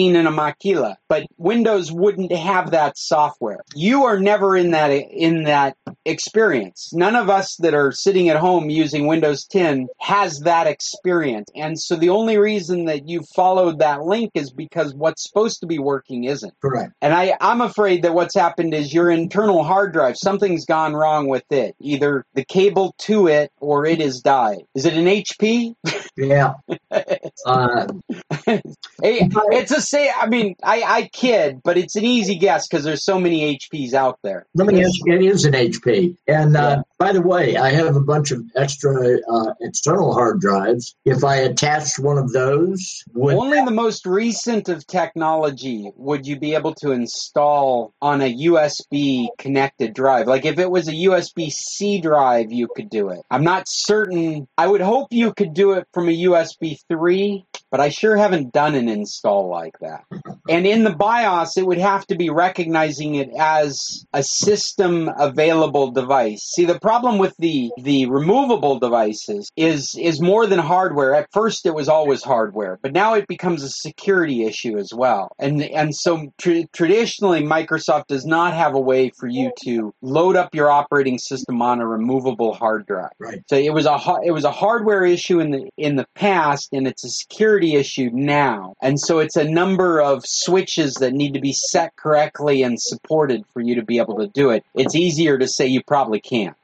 seen in a maquila, but Windows wouldn't have that software. You are never in that in that experience. None of us that are sitting at home using Windows ten has that experience. And so the only reason that you followed that link is because what's supposed to be working isn't. Correct. And I, I'm afraid that what's happened is your internal hard drive, something's gone wrong with it. Either the cable to it or it has died. Is it an H P? Yeah. uh, Hey, it's a say. I mean, I, I kid, but it's an easy guess because there's so many H Ps out there. Let me ask you, it is an H P. And uh, by the way, I have a bunch of extra uh, external hard drives. If I attached one of those, would only the most recent of technology would you be able to install on a U S B connected drive. Like if it was a U S B C drive, you could do it. I'm not certain. I would hope you could do it from a U S B three, but I sure haven't done an install like that. And in the BIOS, it would have to be recognizing it as a system available device. See, the problem with the, the removable devices is, is more than hardware. At first, it was always hardware, but now it becomes a security issue as well. And, and so tr- traditionally, Microsoft does not have a way for you to load up your operating system on a removable hard drive. Right. So it was a, it was a hardware issue in the, in the past, and it's a security issue now. And so it's a number of switches that need to be set correctly and supported for you to be able to do it. It's easier to say you probably can't.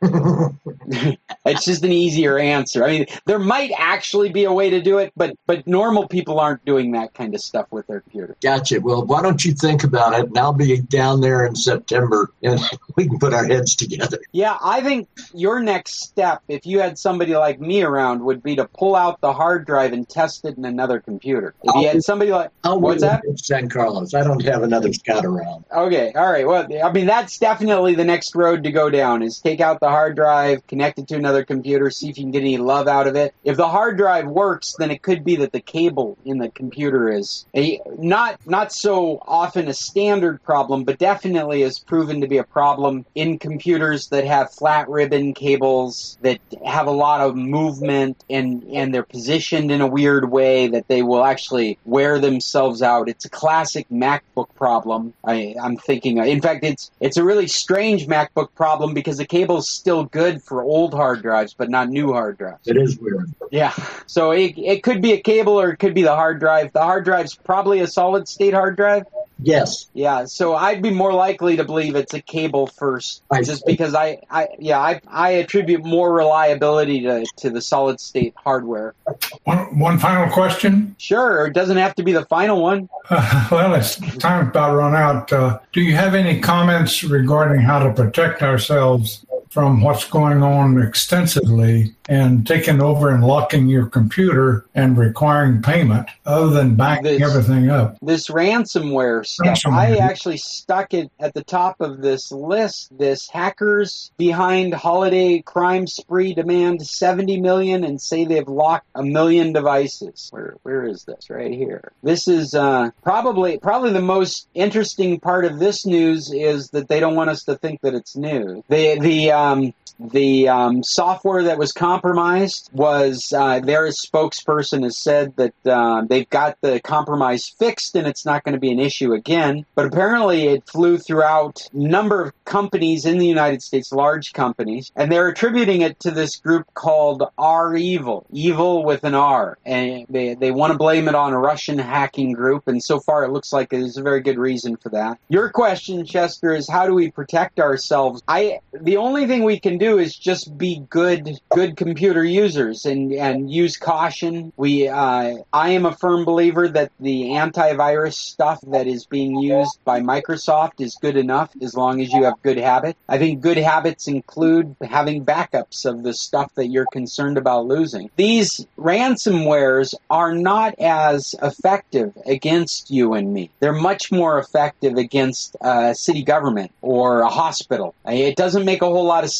It's just an easier answer. I mean, there might actually be a way to do it, but but normal people aren't doing that kind of stuff with their computer. Gotcha. Well, why don't you think about it, and I'll be down there in September, and we can put our heads together. Yeah, I think your next step, if you had somebody like me around, would be to pull out the hard drive and test it in another computer. If you had somebody like, I'll what's that? San Carlos. I don't have another Scott around. Okay, all right. Well, I mean, that's definitely the next road to go down, is take out the hard drive, connect it to another computer, see if you can get any love out of it. If the hard drive works, then it could be that the cable in the computer is a, not not so often a standard problem, but definitely is proven to be a problem in computers that have flat ribbon cables that have a lot of movement and, and they're positioned in a weird way that they will actually wear themselves out. It's a classic MacBook problem. I, I'm thinking, in fact, it's it's a really strange MacBook problem because the cable's still good for old hard drives, but not new hard drives. It is weird. Yeah. So it, it could be a cable or it could be the hard drive. The hard drive's probably a solid state hard drive. Yes. Yeah, so I'd be more likely to believe it's a cable first, I just see. because I, I yeah, I, I attribute more reliability to, to the solid state hardware. One, one final question. Sure, it doesn't have to be the final one. Uh, well, it's time about run out. Uh, do you have any comments regarding how to protect ourselves from what's going on extensively and taking over and locking your computer and requiring payment other than backing This- everything up? This ransomware stuff, Ransomware. I actually stuck it at the top of this list. This hackers behind holiday crime spree demand seventy million and say they've locked a million devices. Where where is this? Right here. This is uh, probably probably the most interesting part of this news is that they don't want us to think that it's new. The the um, the um, software that was compromised was uh, their spokesperson has said that uh, they've got the compromise fixed and it's not going to be an issue again. But apparently it flew throughout a number of companies in the United States, large companies, and they're attributing it to this group called R Evil, evil with an R. And they, they want to blame it on a Russian hacking group, and so far it looks like there's a very good reason for that. Your question, Chester, is how do we protect ourselves? I the only thing we can do is just be good good computer users and, and use caution. We uh, I am a firm believer that the antivirus stuff that is being used by Microsoft is good enough as long as you have good habits. I think good habits include having backups of the stuff that you're concerned about losing. These ransomwares are not as effective against you and me. They're much more effective against a city government or a hospital. It doesn't make a whole lot of sense to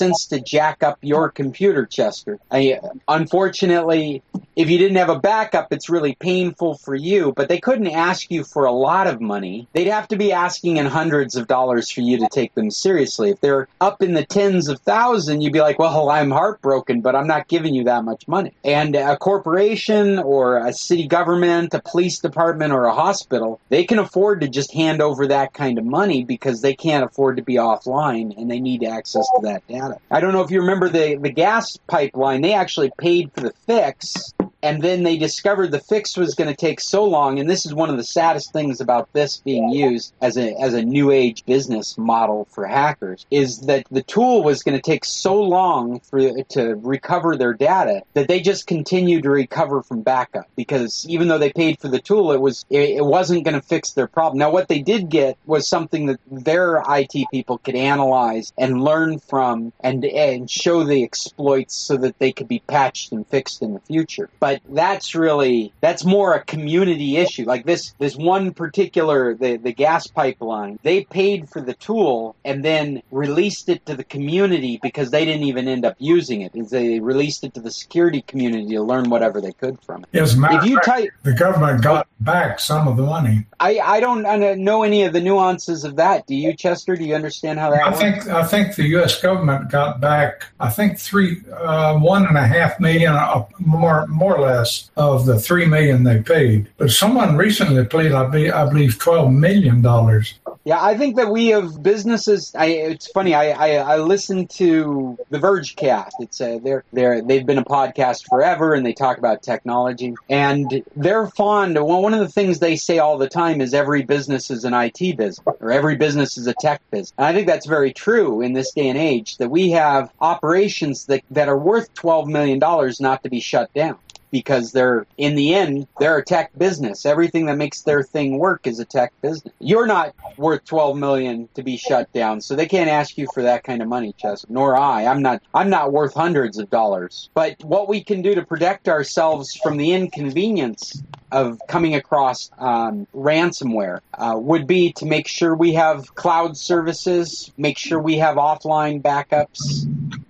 jack up your computer, Chester. I, unfortunately, if you didn't have a backup, it's really painful for you, but they couldn't ask you for a lot of money. They'd have to be asking in hundreds of dollars for you to take them seriously. If they're up in the tens of thousands, you'd be like, well, I'm heartbroken, but I'm not giving you that much money. And a corporation or a city government, a police department, or a hospital, they can afford to just hand over that kind of money because they can't afford to be offline and they need access to that data. I don't know if you remember the, the gas pipeline. They actually paid for the fix, and then they discovered the fix was going to take so long, and this is one of the saddest things about this being used as a as a new age business model for hackers, is that the tool was going to take so long for to recover their data that they just continued to recover from backup, because even though they paid for the tool, it was it, it wasn't going to fix their problem. Now, what they did get was something that their I T people could analyze and learn from and and show the exploits so that they could be patched and fixed in the future. But that's really, that's more a community issue. Like this, this one particular, the, the gas pipeline, they paid for the tool and then released it to the community because they didn't even end up using it. They released it to the security community to learn whatever they could from it. As a matter if you of fact, type, the government got back some of the money. I, I don't know any of the nuances of that. Do you, Chester? Do you understand how that I works? think I think the U S government got back, I think three, uh, one and a half million, uh, more more or less, of the three million they paid. But someone recently paid, I believe, I believe twelve million dollars. Yeah, I think that we have businesses. I, it's funny. I, I, I listen to the Vergecast. It's a, they're they're they've been a podcast forever, and they talk about technology. And they're fond. Well, one of the things they say all the time is every business is an I T business, or every business is a tech business. And I think that's very true in this day and age. That we have operations that that are worth twelve million dollars not to be shut down, because they're, in the end, they're a tech business. Everything that makes their thing work is a tech business. You're not worth twelve million dollars to be shut down, so they can't ask you for that kind of money, Chester. Nor I. I'm not, I'm not worth hundreds of dollars. But what we can do to protect ourselves from the inconvenience of coming across um, ransomware uh, would be to make sure we have cloud services, make sure we have offline backups,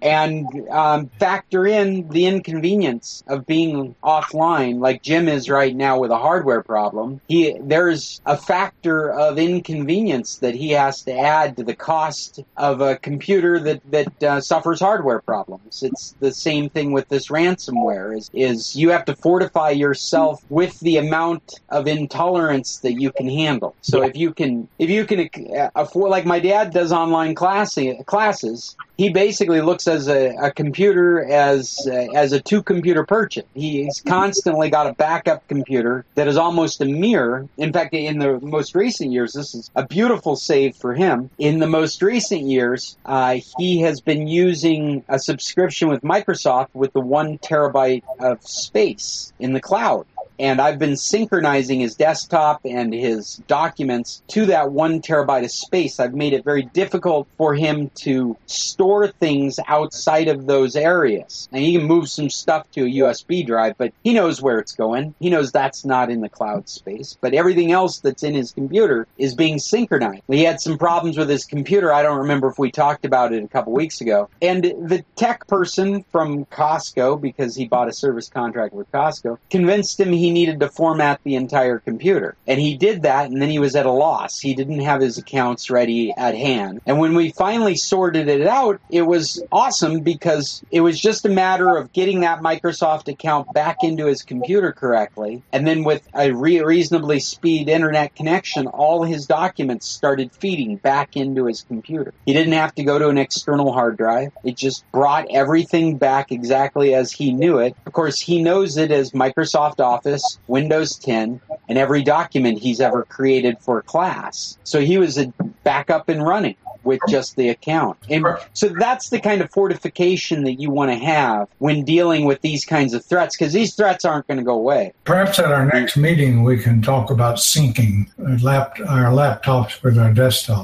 and um, factor in the inconvenience of being offline, like Jim is right now with a hardware problem. He there's a factor of inconvenience that he has to add to the cost of a computer that that uh, suffers hardware problems. It's the same thing with this ransomware. Is is you have to fortify yourself with the amount of intolerance that you can handle. So if you can if you can afford, like my dad does online class, classes. He basically looks as a, a computer as uh, as a two computer purchase. He's constantly got a backup computer that is almost a mirror. In fact, in the most recent years, this is a beautiful save for him. In the most recent years, uh, he has been using a subscription with Microsoft with the one terabyte of space in the cloud. And I've been synchronizing his desktop and his documents to that one terabyte of space. I've made it very difficult for him to store things outside of those areas. And he can move some stuff to a U S B drive, but he knows where it's going. He knows that's not in the cloud space. But everything else that's in his computer is being synchronized. He had some problems with his computer. I don't remember if we talked about it a couple weeks ago. And the tech person from Costco, because he bought a service contract with Costco, convinced him he needed to format the entire computer. And he did that, and then he was at a loss. He didn't have his accounts ready at hand. And when we finally sorted it out, it was awesome because it was just a matter of getting that Microsoft account back into his computer correctly. And then with a re- reasonably speed internet connection, all his documents started feeding back into his computer. He didn't have to go to an external hard drive. It just brought everything back exactly as he knew it. Of course, he knows it as Microsoft Office, Windows ten, and every document he's ever created for class. So he was a back up and running with just the account. And so that's the kind of fortification that you want to have when dealing with these kinds of threats, because these threats aren't going to go away. Perhaps at our next meeting we can talk about syncing our, lap- our laptops with our desktops.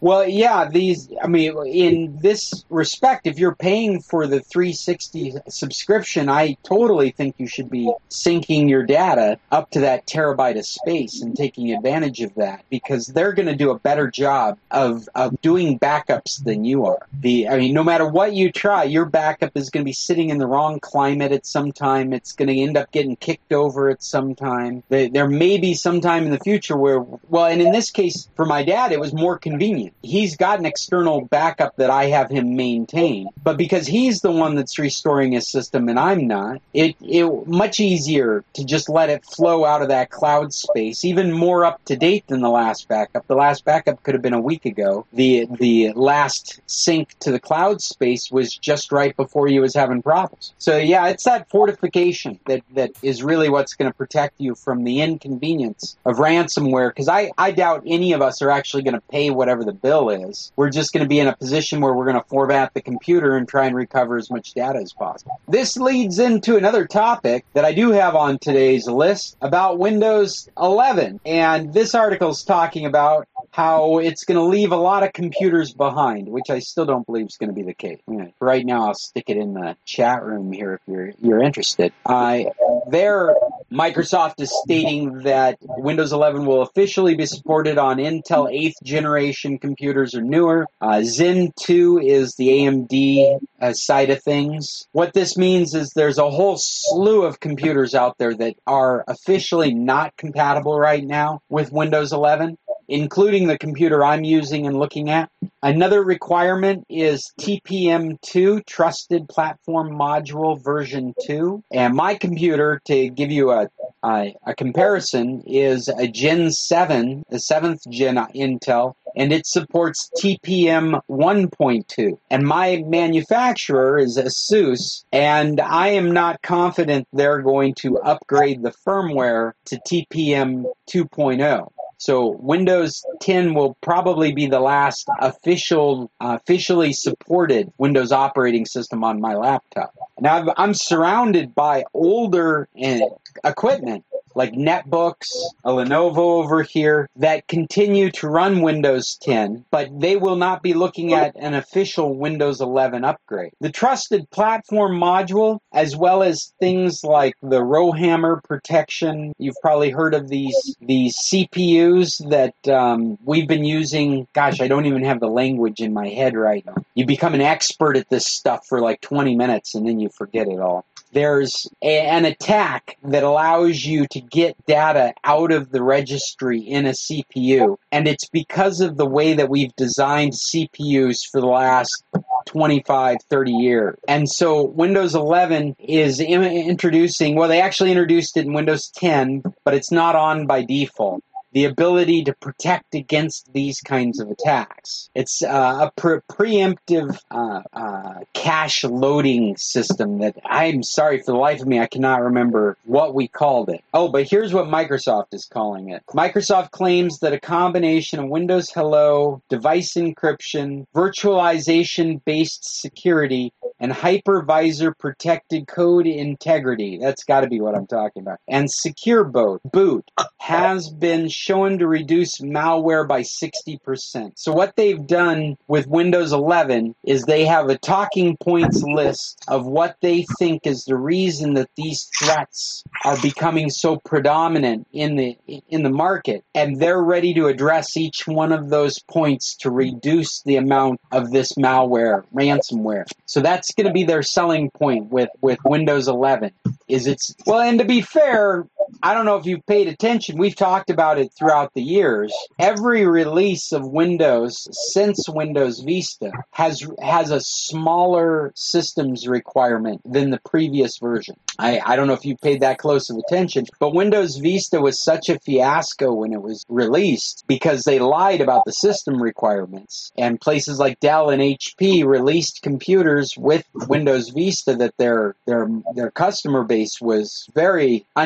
Well, yeah, these, I mean, in this respect, if you're paying for the three sixty subscription, I totally think you should be syncing your data up to that terabyte of space and taking advantage of that, because they're going to do a better job of, of doing backups than you are. The, I mean, no matter what you try, your backup is going to be sitting in the wrong climate at some time. It's going to end up getting kicked over at some time. There may be some time in the future where, well, and in this case, for my dad, it was more convenient. He's got an external backup that I have him maintain, but because he's the one that's restoring his system and I'm not, it, it much easier to just let it flow out of that cloud space, even more up to date than the last backup. The last backup could have been a week ago. The the last sync to the cloud space was just right before he was having problems. So yeah, it's that fortification that, that is really what's going to protect you from the inconvenience of ransomware, because I, I doubt any of us are actually going to pay whatever the bill is. We're just going to be in a position where we're going to format the computer and try and recover as much data as possible. This leads into another topic that I do have on today's list about Windows eleven. And this article is talking about how it's going to leave a lot of computers behind, which I still don't believe is going to be the case. Right now, I'll stick it in the chat room here if you're you're interested. Uh, there, Microsoft is stating that Windows eleven will officially be supported on Intel eighth generation computers or newer. Uh, Zen two is the A M D uh, side of things. What this means is there's a whole slew of computers out there that are officially not compatible right now with Windows eleven, including the computer I'm using and looking at. Another requirement is T P M two, Trusted Platform Module version two. And my computer, to give you a, a, a comparison, is a Gen seven, the seventh gen Intel, and it supports T P M one point two. And my manufacturer is ASUS, and I am not confident they're going to upgrade the firmware to T P M two point oh. So Windows ten will probably be the last official, uh, officially supported Windows operating system on my laptop. Now I've, I'm surrounded by older uh, equipment like netbooks, a Lenovo over here, that continue to run Windows ten, but they will not be looking at an official Windows eleven upgrade. The Trusted Platform Module, as well as things like the Rowhammer protection, you've probably heard of these these C P Us that um, we've been using. Gosh, I don't even have the language in my head right now. You become an expert at this stuff for like twenty minutes and then you forget it all. There's a, an attack that allows you to get data out of the registry in a C P U, and it's because of the way that we've designed C P Us for the last twenty-five, thirty years. And so Windows eleven is in, introducing, well, they actually introduced it in Windows ten, but it's not on by default, the ability to protect against these kinds of attacks. It's uh, a pre- preemptive uh, uh, cache loading system that I'm sorry for the life of me, I cannot remember what we called it. Oh, but here's what Microsoft is calling it. Microsoft claims that a combination of Windows Hello, device encryption, virtualization-based security, and hypervisor protected code integrity, that's got to be what I'm talking about, and secure boot, boot has been shown to reduce malware by sixty percent. So what they've done with Windows eleven is they have a talking points list of what they think is the reason that these threats are becoming so predominant in the in the market, and they're ready to address each one of those points to reduce the amount of this malware, ransomware. So that's going to be their selling point with, with Windows eleven. Is it's well, and to be fair, I don't know if you've paid attention. We've talked about it throughout the years. Every release of Windows since Windows Vista has has a smaller systems requirement than the previous version. I, I don't know if you paid that close of attention, but Windows Vista was such a fiasco when it was released because they lied about the system requirements. And places like Dell and H P released computers with Windows Vista that their their their customer base was very unhappy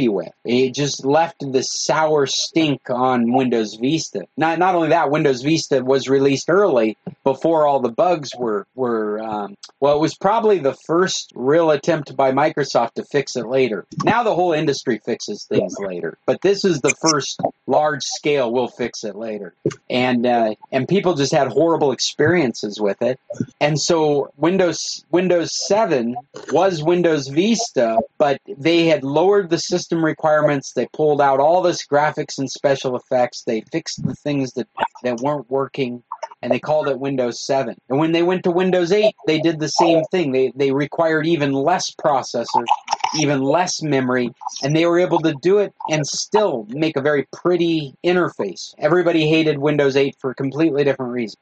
happy with. It just left this sour stink on Windows Vista. Not not only that, Windows Vista was released early before all the bugs were were. Um, well, it was probably the first real attempt by Microsoft to fix it later. Now the whole industry fixes things later, but this is the first large scale. We'll fix it later, and uh, and people just had horrible experiences with it, and so Windows Windows seven was Windows Vista, but they had lowered the system requirements. They pulled out all this graphics and special effects. They fixed the things that, that weren't working, and they called it Windows seven. And when they went to Windows eight, they did the same thing. They they required even less processors, even less memory, and they were able to do it and still make a very pretty interface. Everybody hated Windows eight for a completely different reason.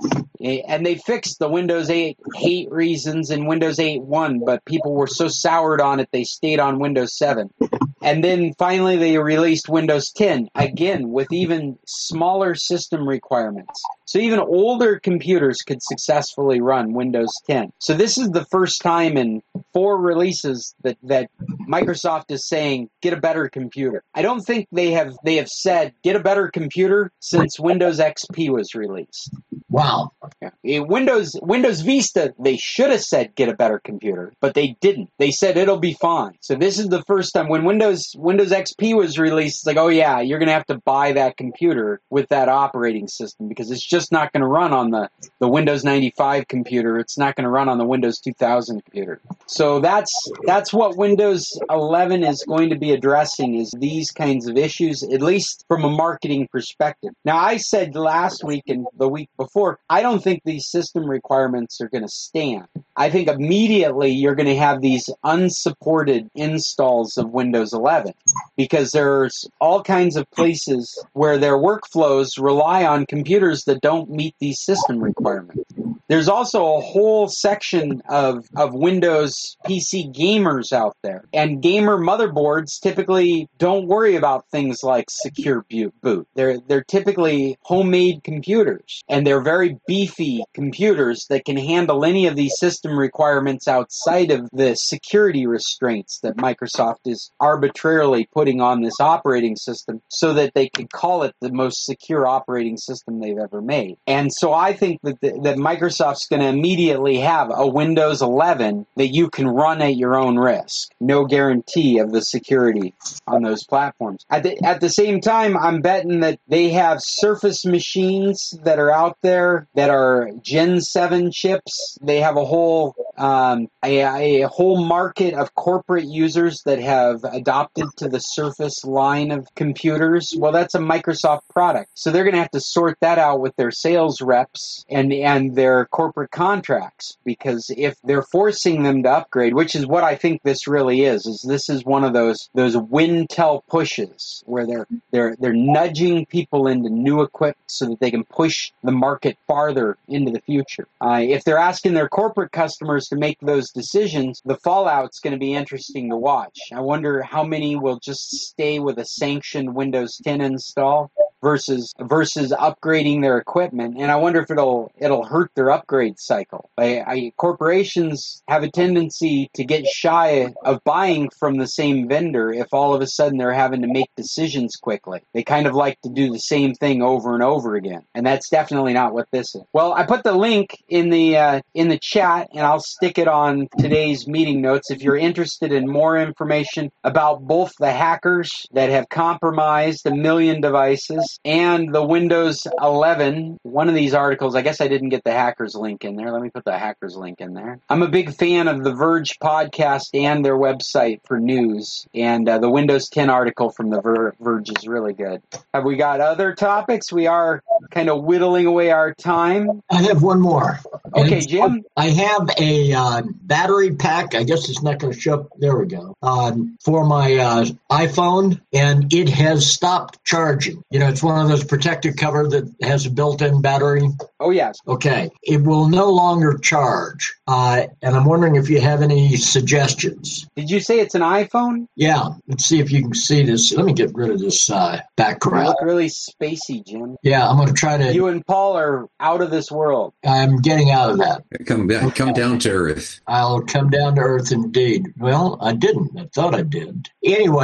And they fixed the Windows eight hate reasons in Windows eight point one, but people were so soured on it, they stayed on Windows seven. And then finally they released Windows ten, again, with even smaller system requirements. So even older computers could successfully run Windows ten. So this is the first time in four releases that, that Microsoft is saying, get a better computer. I don't think they have they have said, get a better computer since Windows X P was released. Wow. Yeah. Windows Windows Vista, they should have said, get a better computer, but they didn't. They said, it'll be fine. So this is the first time when Windows Windows X P was released, it's like, oh yeah, you're going to have to buy that computer with that operating system because it's just not going to run on the, the Windows ninety-five computer. It's not going to run on the Windows two thousand computer. So that's that's what Windows eleven is going to be addressing, is these kinds of issues, at least from a marketing perspective. Now, I said last week and the week before, I don't think these system requirements are going to stand. I think immediately you're going to have these unsupported installs of Windows eleven because there's all kinds of places where their workflows rely on computers that don't meet these system requirements. There's also a whole section of, of Windows P C gamers out there. And gamer motherboards typically don't worry about things like secure boot. They're, they're typically homemade computers. And they're very beefy computers that can handle any of these system requirements outside of the security restraints that Microsoft is arbitrarily putting on this operating system so that they can call it the most secure operating system they've ever made. And so I think that, the, that Microsoft's going to immediately have a Windows eleven that you can run at your own risk. No guarantee of the security on those platforms. At the, at the same time, I'm betting that they have Surface machines that are out there that are Gen seven chips. They have a whole um, a, a whole market of corporate users that have adopted to the Surface line of computers. Well, that's a Microsoft product. So they're going to have to sort that out with their sales reps and, and their corporate contracts, because if they're forcing them to upgrade, which is what I think this really is, is this is one of those those Wintel pushes where they're they're they're nudging people into new equipment so that they can push the market farther into the future. Uh, if they're asking their corporate customers to make those decisions, the fallout's going to be interesting to watch. I wonder how many will just stay with a sanctioned Windows ten install versus versus upgrading their equipment, and I wonder if it'll it'll hurt their upgrade cycle. I, I, corporations have a tendency to get shy of buying from the same vendor if all of a sudden they're having to make decisions quickly. They kind of like to do the same thing over and over again, and that's definitely not what this is. Well, I put the link in the uh, in the chat, and I'll stick it on today's meeting notes if you're interested in more information about both the hackers that have compromised a million devices and the Windows eleven. One of these articles, I guess I didn't get the hackers link in there. Let me put the hackers link in there. I'm a big fan of the Verge podcast and their website for news, and uh, the Windows ten article from the Ver- Verge is really good. Have we got other topics? We are kind of whittling away our time. I have one more. Okay, and Jim? I have a uh, battery pack. I guess it's not going to show up. There we go. Um, for my uh, iPhone, and it has stopped charging. You know, it's one of those protective cover that has a built-in battery. Oh, yes. Okay. It will no longer charge. Uh, and I'm wondering if you have any suggestions. Did you say it's an iPhone? Yeah. Let's see if you can see this. Let me get rid of this uh, background. You look really spacey, Jim. Yeah, I'm going to try to... You and Paul are out of this world. I'm getting out of that. Come back, come down to earth. I'll come down to earth indeed. Well, I didn't. I thought I did. Anyway,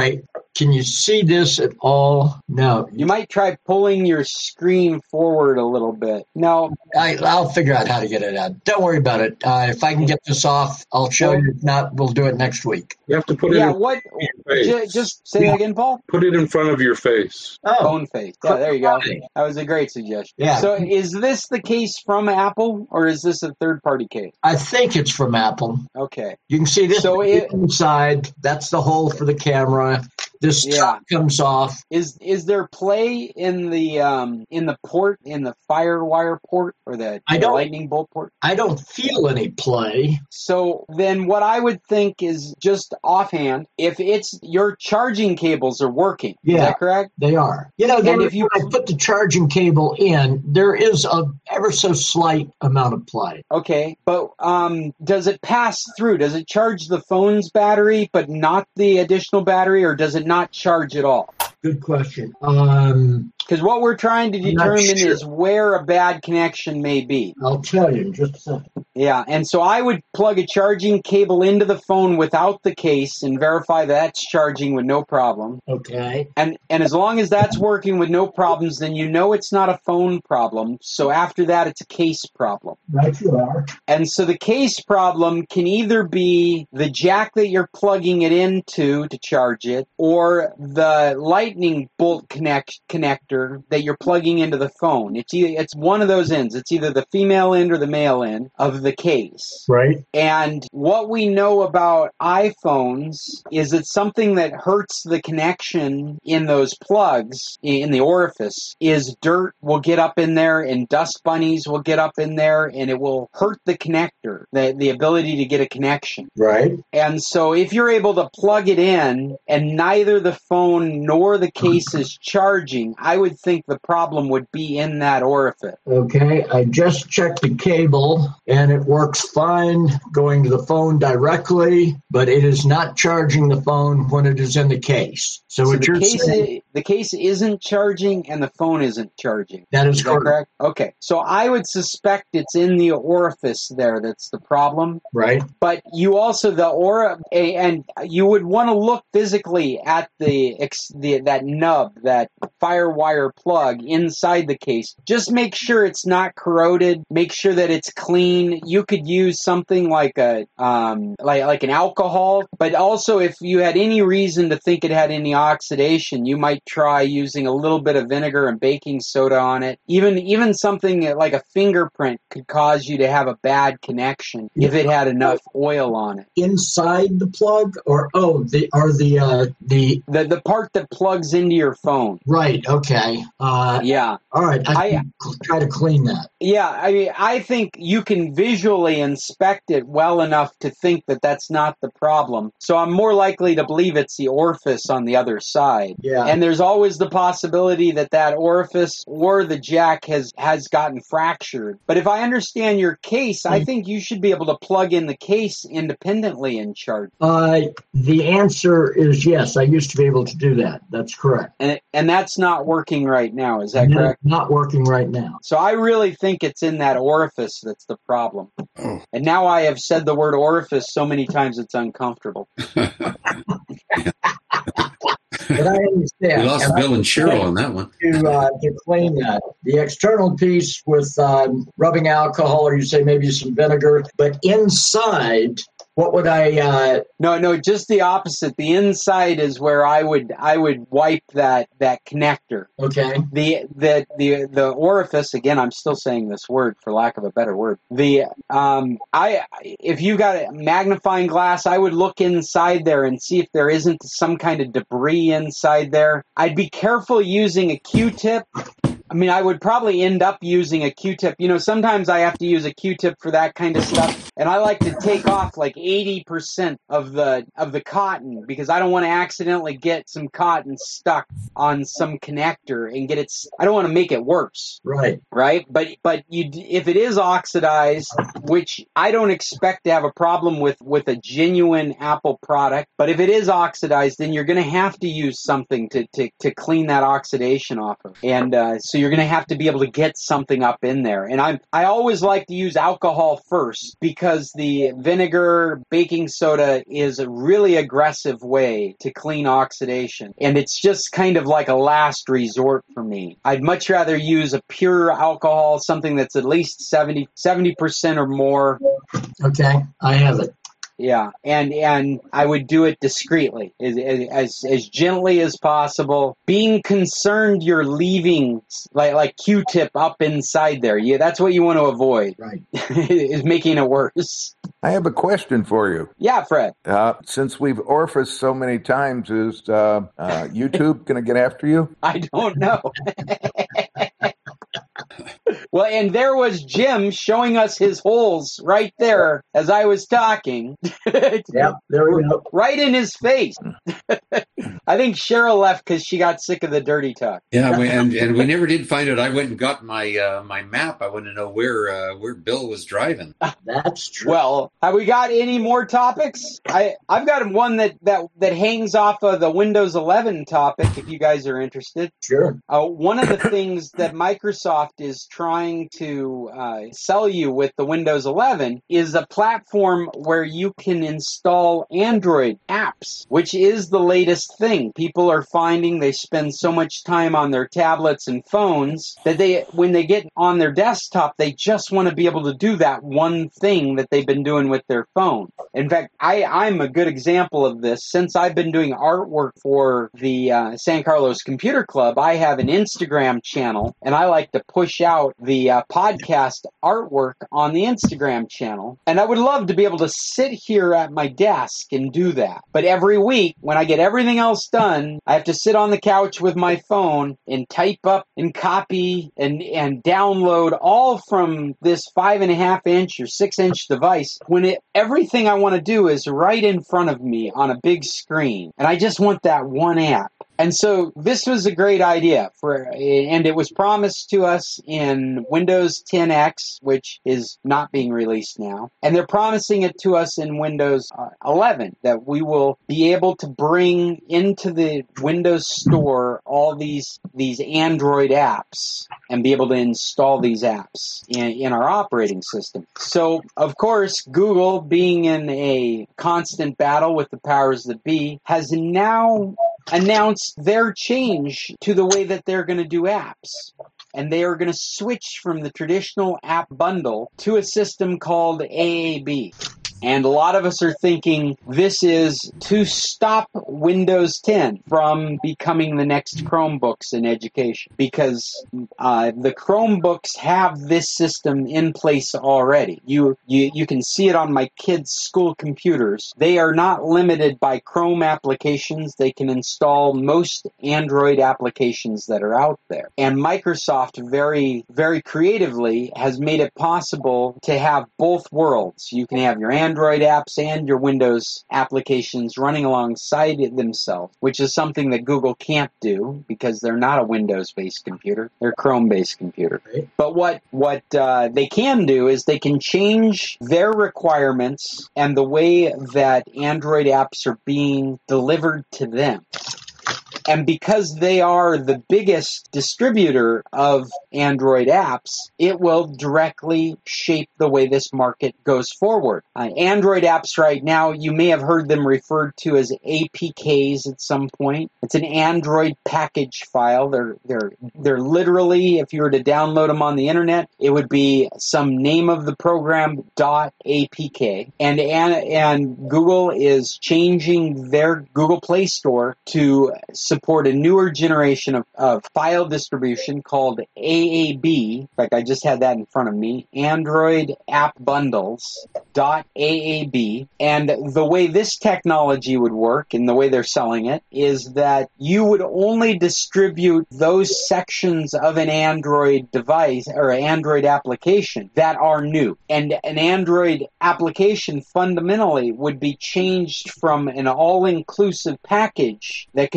Can you see this at all? No. You might try pulling your screen forward a little bit. No. I, I'll figure out how to get it out. Don't worry about it. Uh, if I can get this off, I'll show you. If not, we'll do it next week. You have to put it Yeah, in what? face. J- just say that again, Paul. Put it in front of your face. Oh, Phone face. Yeah, there you go. That was a great suggestion. Yeah. So is this the case from Apple, or is this a third-party case? I think it's from Apple. Okay. You can see this So it- inside. That's the hole for the camera. This Yeah. top comes off. Is is there play in the um in the port, in the FireWire port, or the, I the don't- Lightning Bolt port? I don't feel any play. So then what I would think is, just offhand, if it's your charging cables are working, is Yeah. that correct? They are. You know, there, And if you- when I put the charging cable in, there is a ever so slight amount of play. Okay, but um, does it pass through? Does it charge the phone's battery but not the additional battery, or does it not charge at all? Good question. Um, Because what we're trying to I'm not determine sure. is where a bad connection may be. I'll tell you in just a second. Yeah, and so I would plug a charging cable into the phone without the case and verify that's charging with no problem. Okay. And and as long as that's working with no problems, then you know it's not a phone problem. So after that, it's a case problem. Right you are. And so the case problem can either be the jack that you're plugging it into to charge it, or the lightning bolt connect connector that you're plugging into the phone. It's either, it's one of those ends. It's either the female end or the male end of the case. Right. And what we know about iPhones is it's something that hurts the connection in those plugs, in the orifice, is dirt will get up in there and dust bunnies will get up in there, and it will hurt the connector, the, the ability to get a connection. Right. And so if you're able to plug it in and neither the phone nor the case is charging, I would think the problem would be in that orifice. Okay. I just checked the cable and it works fine going to the phone directly, but it is not charging the phone when it is in the case. So, So what the you're case, saying, i- the case isn't charging and the phone isn't charging. that is Is that correct. correct? Okay. So I would suspect it's in the orifice there that's the problem. Right. But you also the aura, a- and you would want to look physically at the, ex, the that nub, that FireWire plug inside the case. Just make sure it's not corroded. Make sure that it's clean. You could use something like a um like like an alcohol, but also if you had any reason to think it had any oxidation, you might try using a little bit of vinegar and baking soda on it. Even even something like a fingerprint could cause you to have a bad connection if it had enough oil on it. Inside the plug, or oh, the or the uh, the The the part that plugs into your phone. right. Okay. Uh, Yeah. all right. I, I- can cl- try to clean that. Yeah, I mean, I think you can visually inspect it well enough to think that that's not the problem. So I'm more likely to believe it's the orifice on the other side. Yeah. And there's always the possibility that that orifice or the jack has, has gotten fractured. But if I understand your case, I think you should be able to plug in the case independently and charge. Uh, the answer is yes. I used to be able to do that. That's correct. And, and that's not working right now, is that No, correct? Not working right now. So I really think it's in that orifice that's the problem. Oh. And now I have said the word orifice so many times it's uncomfortable. But I understand. We lost And I Bill and Cheryl on that one. to uh, to clean that. The external piece with um, rubbing alcohol, or you say maybe some vinegar, but inside, what would I? Uh, No, no, just the opposite. The inside is where I would I would wipe that, that connector. okay, The the the the orifice, again, I'm still saying this word for lack of a better word. The um I if you got a magnifying glass, I would look inside there and see if there isn't some kind of debris inside there. I'd be careful using a Q-tip. I mean, I would probably end up using a Q-tip. You know, sometimes I have to use a Q-tip for that kind of stuff, and I like to take off like eighty percent of the of the cotton because I don't want to accidentally get some cotton stuck on some connector and get it. I don't want to make it worse. right. Right, but but you if it is oxidized, which I don't expect to have a problem with with a genuine Apple product, but if it is oxidized, then you're going to have to use something to, to, to clean that oxidation off of, and uh, so you're going to have to be able to get something up in there. And I'm, I always like to use alcohol first because the vinegar, baking soda is a really aggressive way to clean oxidation. And it's just kind of like a last resort for me. I'd much rather use a pure alcohol, something that's at least seventy, seventy percent or more. Okay, I have it. Yeah, and and I would do it discreetly, as, as as gently as possible. Being concerned you're leaving like like Q-tip up inside there. Yeah, that's what you want to avoid. Right, is making it worse. I have a question for you. Yeah, Fred. Uh, since we've orificed so many times, is uh, uh, YouTube going to get after you? I don't know. Well, and there was Jim showing us his holes right there as I was talking. Yeah, there we go. Right in his face. I think Cheryl left because she got sick of the dirty talk. Yeah, we, and and we never did find out. I went and got my uh, my map. I wanted to know where uh, where Bill was driving. That's true. Well, have we got any more topics? I I've got one that that that hangs off of the Windows eleven topic. If you guys are interested, sure. Uh, one of the things that Microsoft is trying to uh, sell you with the Windows eleven is a platform where you can install Android apps, which is the latest thing. People are finding they spend so much time on their tablets and phones that they, when they get on their desktop, they just want to be able to do that one thing that they've been doing with their phone. In fact, I, I'm a good example of this. Since I've been doing artwork for the uh, San Carlos Computer Club, I have an Instagram channel, and I like to push out the uh, podcast artwork on the Instagram channel. And I would love to be able to sit here at my desk and do that. But every week, when I get everything else done, I have to sit on the couch with my phone and type up and copy and, and download all from this five and a half inch or six inch device when it, everything I want to do is right in front of me on a big screen. And I just want that one app. And so this was a great idea for, and it was promised to us in Windows ten X, which is not being released now. And they're promising it to us in Windows eleven, that we will be able to bring into the Windows Store all these, these Android apps and be able to install these apps in, in our operating system. So, of course, Google, being in a constant battle with the powers that be, has now announced their change to the way that they're going to do apps. And they are going to switch from the traditional app bundle to a system called A A B. And a lot of us are thinking this is to stop Windows ten from becoming the next Chromebooks in education, because uh, the Chromebooks have this system in place already. You, you you can see it on my kids' school computers. They are not limited by Chrome applications. They can install most Android applications that are out there. And Microsoft very, very creatively has made it possible to have both worlds. You can have your Android Android apps and your Windows applications running alongside themselves, which is something that Google can't do because they're not a Windows-based computer. They're a Chrome-based computer. Right. But what, what uh, they can do is they can change their requirements and the way that Android apps are being delivered to them. And because they are the biggest distributor of Android apps, it will directly shape the way this market goes forward. Uh, Android apps right now, you may have heard them referred to as A P Ks at some point. It's an Android package file. They're they're they're literally, if you were to download them on the internet, it would be some name of the program dot A P K. And and, and Google is changing their Google Play Store to support a newer generation of, of file distribution called A A B. In fact, I just had that in front of me. Android App Bundles dot A A B. And the way this technology would work and the way they're selling it is that you would only distribute those sections of an Android device or Android application that are new. And an Android application fundamentally would be changed from an all-inclusive package that can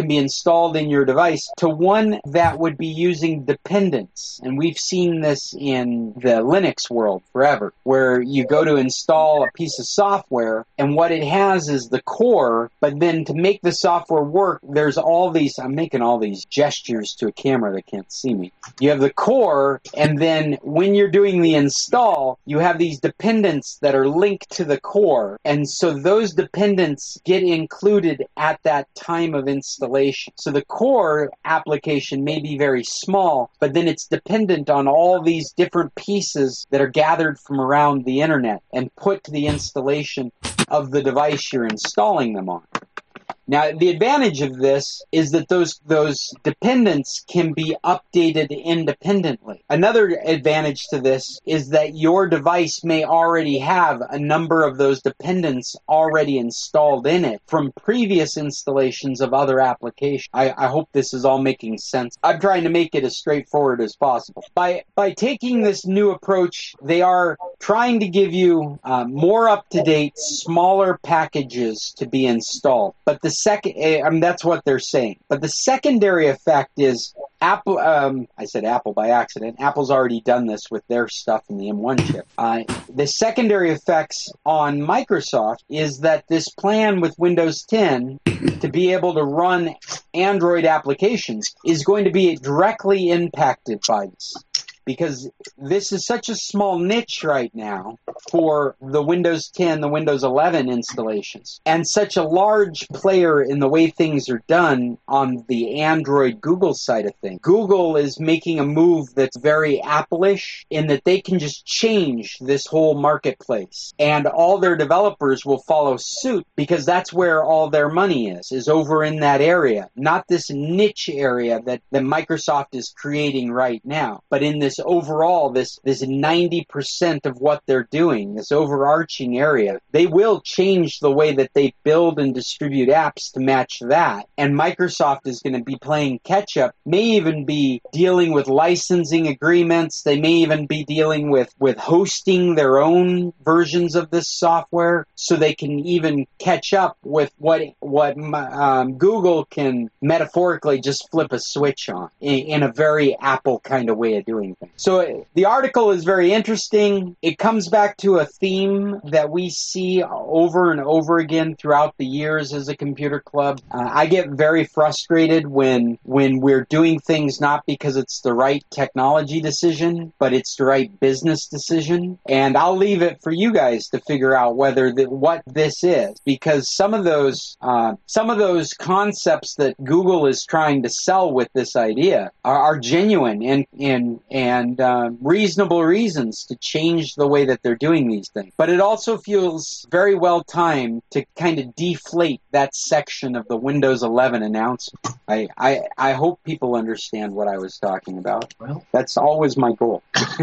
can be installed in your device to one that would be using dependents. And we've seen this in the Linux world forever, where you go to install a piece of software, and what it has is the core, but then to make the software work, there's all these, I'm making all these gestures to a camera that can't see me. You have the core, and then when you're doing the install, you have these dependents that are linked to the core, and so those dependents get included at that time of installation. So the core application may be very small, but then it's dependent on all these different pieces that are gathered from around the internet and put to the installation of the device you're installing them on. Now, the advantage of this is that those those dependents can be updated independently. Another advantage to this is that your device may already have a number of those dependents already installed in it from previous installations of other applications. I, I hope this is all making sense. I'm trying to make it as straightforward as possible. By by taking this new approach, they are trying to give you uh, more up-to-date, smaller packages to be installed. But the second, I mean, that's what they're saying. But the secondary effect is Apple, um, I said Apple by accident. Apple's already done this with their stuff in the M one chip. Uh, the secondary effects on Microsoft is that this plan with Windows ten to be able to run Android applications is going to be directly impacted by this. Because this is such a small niche right now for the Windows ten, the Windows eleven installations, and such a large player in the way things are done on the Android Google side of things. Google is making a move that's very Apple-ish in that they can just change this whole marketplace. And all their developers will follow suit because that's where all their money is, is over in that area. Not this niche area that, that Microsoft is creating right now, but in this overall, this this ninety percent of what they're doing, this overarching area, they will change the way that they build and distribute apps to match that. And Microsoft is going to be playing catch-up, may even be dealing with licensing agreements. They may even be dealing with, with hosting their own versions of this software so they can even catch up with what, what um, Google can metaphorically just flip a switch on in, in a very Apple kind of way of doing things. So the article is very interesting. It comes back to a theme that we see over and over again throughout the years as a computer club. Uh, I get very frustrated when when we're doing things not because it's the right technology decision, but it's the right business decision. And I'll leave it for you guys to figure out whether the, what this is, because some of those uh, some of those concepts that Google is trying to sell with this idea are, are genuine and and and and uh, reasonable reasons to change the way that they're doing these things. But it also feels very well timed to kind of deflate that section of the Windows eleven announcement. I, I, I hope people understand what I was talking about. Well, that's always my goal.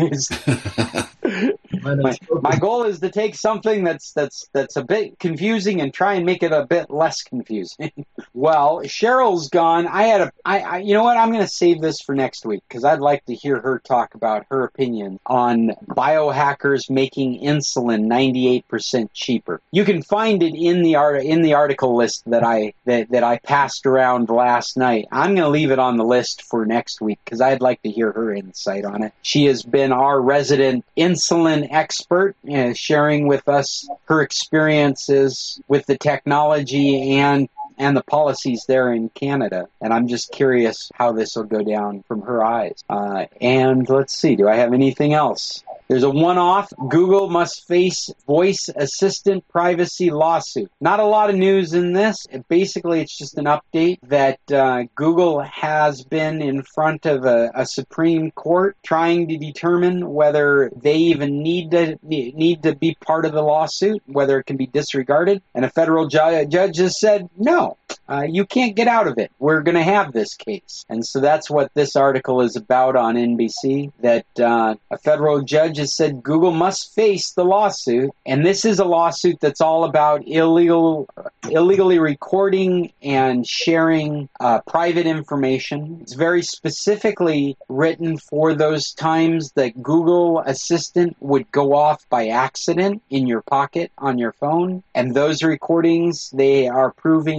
my, my goal is to take something that's that's that's a bit confusing and try and make it a bit less confusing. Well, Cheryl's gone. I had a, I, I you know what? I'm going to save this for next week because I'd like to hear her talk about her opinion on biohackers making insulin ninety-eight percent cheaper. You can find it in the art in the article list that I that, that I passed around last night. I'm going to leave it on the list for next week because I'd like to hear her insight on it. She has been our resident insulin expert, uh, sharing with us her experiences with the technology and and the policies there in Canada. And I'm just curious how this will go down from her eyes. Uh, and let's see, do I have anything else? There's a one-off. Google must face voice assistant privacy lawsuit. Not a lot of news in this. It, basically, it's just an update that uh, Google has been in front of a, a Supreme Court trying to determine whether they even need to need to be part of the lawsuit, whether it can be disregarded. And a federal ju- judge has said, no, uh, you can't get out of it. We're going to have this case. And so that's what this article is about on N B C, that uh, a federal judge has said Google must face the lawsuit, and this is a lawsuit that's all about illegal, illegally recording and sharing uh, private information. It's very specifically written for those times that Google Assistant would go off by accident in your pocket on your phone, and those recordings, they are proving have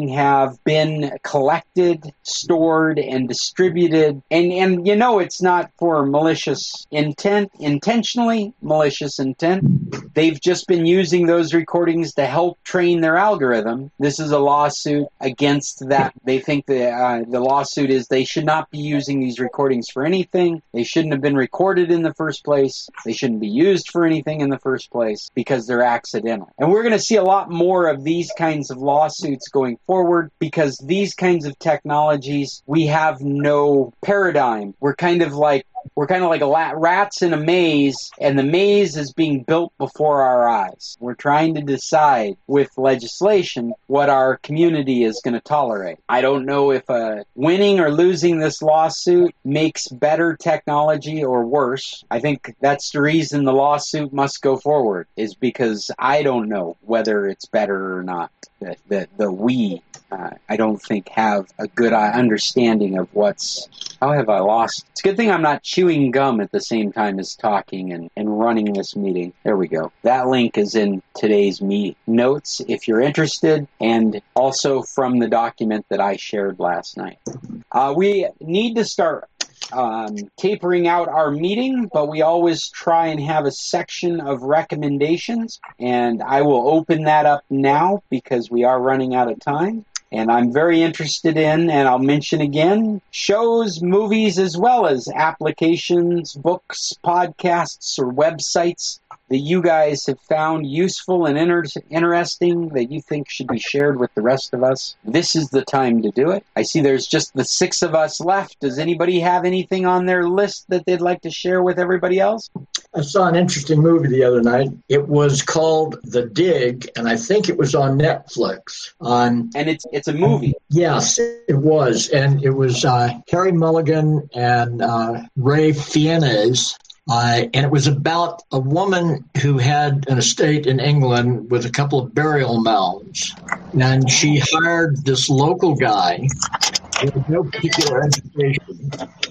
have been collected, stored, and distributed. And, and you know it's not for malicious intent, intentionally malicious intent. They've just been using those recordings to help train their algorithm. This is a lawsuit against that. They think the, uh, the lawsuit is they should not be using these recordings for anything. They shouldn't have been recorded in the first place. They shouldn't be used for anything in the first place because they're accidental. And we're going to see a lot more of these kinds of lawsuits going forward because these kinds of technologies, we have no paradigm. We're kind of like We're kind of like a la- rats in a maze, and the maze is being built before our eyes. We're trying to decide with legislation what our community is going to tolerate. I don't know if uh, winning or losing this lawsuit makes better technology or worse. I think that's the reason the lawsuit must go forward, is because I don't know whether it's better or not. The, the, the we, uh, I don't think, have a good understanding of what's... How have I lost? It's a good thing I'm not chewing gum at the same time as talking and, and running this meeting. There we go. That link is in today's meet notes if you're interested, and also from the document that I shared last night. Uh, we need to start um, tapering out our meeting, but we always try and have a section of recommendations, and I will open that up now because we are running out of time. And I'm very interested in, and I'll mention again, shows, movies, as well as applications, books, podcasts, or websites that you guys have found useful and inter- interesting that you think should be shared with the rest of us. This is the time to do it. I see there's just the six of us left. Does anybody have anything on their list that they'd like to share with everybody else? I saw an interesting movie the other night. It was called The Dig, and I think it was on Netflix. On and it's it's a movie. Yes, it was, and it was uh, Carey Mulligan and uh, Ray Fiennes. Uh, and it was about a woman who had an estate in England with a couple of burial mounds. And she hired this local guy with no particular education,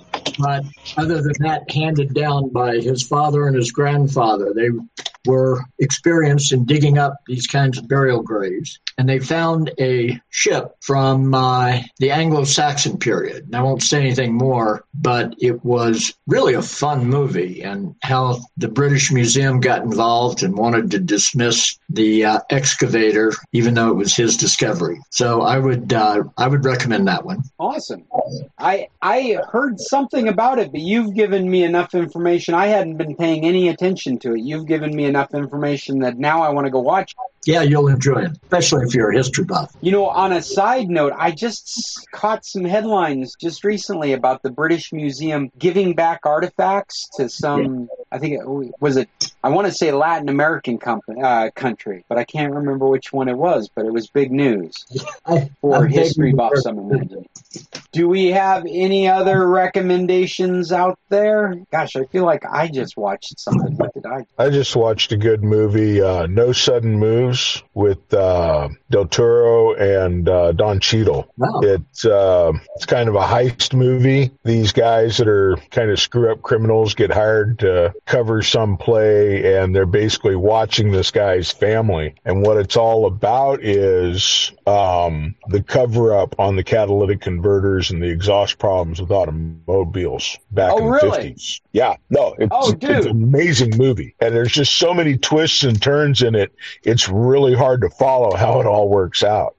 but other than that, handed down by his father and his grandfather. They were experienced in digging up these kinds of burial graves. And they found a ship from uh, the Anglo-Saxon period. And I won't say anything more, but it was really a fun movie, and how the British Museum got involved and wanted to dismiss the uh, excavator, even though it was his discovery. So I would uh, I would recommend that one. Awesome. I I heard something about it, but you've given me enough information. I hadn't been paying any attention to it. You've given me enough information that now I want to go watch it. Yeah, you'll enjoy it, especially if you're a history buff. You know, on a side note, I just caught some headlines just recently about the British Museum giving back artifacts to some, I think it was it, I want to say Latin American company, uh, country, but I can't remember which one it was, but it was big news for history buffs, I'm imagining. Do we have any other recommendations out there? Gosh, I feel like I just watched something. What did I? I just watched a good movie, uh, No Sudden Moves, with uh, Del Toro and uh, Don Cheadle. Wow. It's uh, it's kind of a heist movie. These guys that are kind of screw-up criminals get hired to cover some play, and they're basically watching this guy's family. And what it's all about is um, the cover-up on the catalytic converters and the exhaust problems with automobiles back oh, in the really? fifties. Yeah, no, it's, oh, dude. it's an amazing movie. And there's just so many twists and turns in it. It's really hard to follow how it all works out.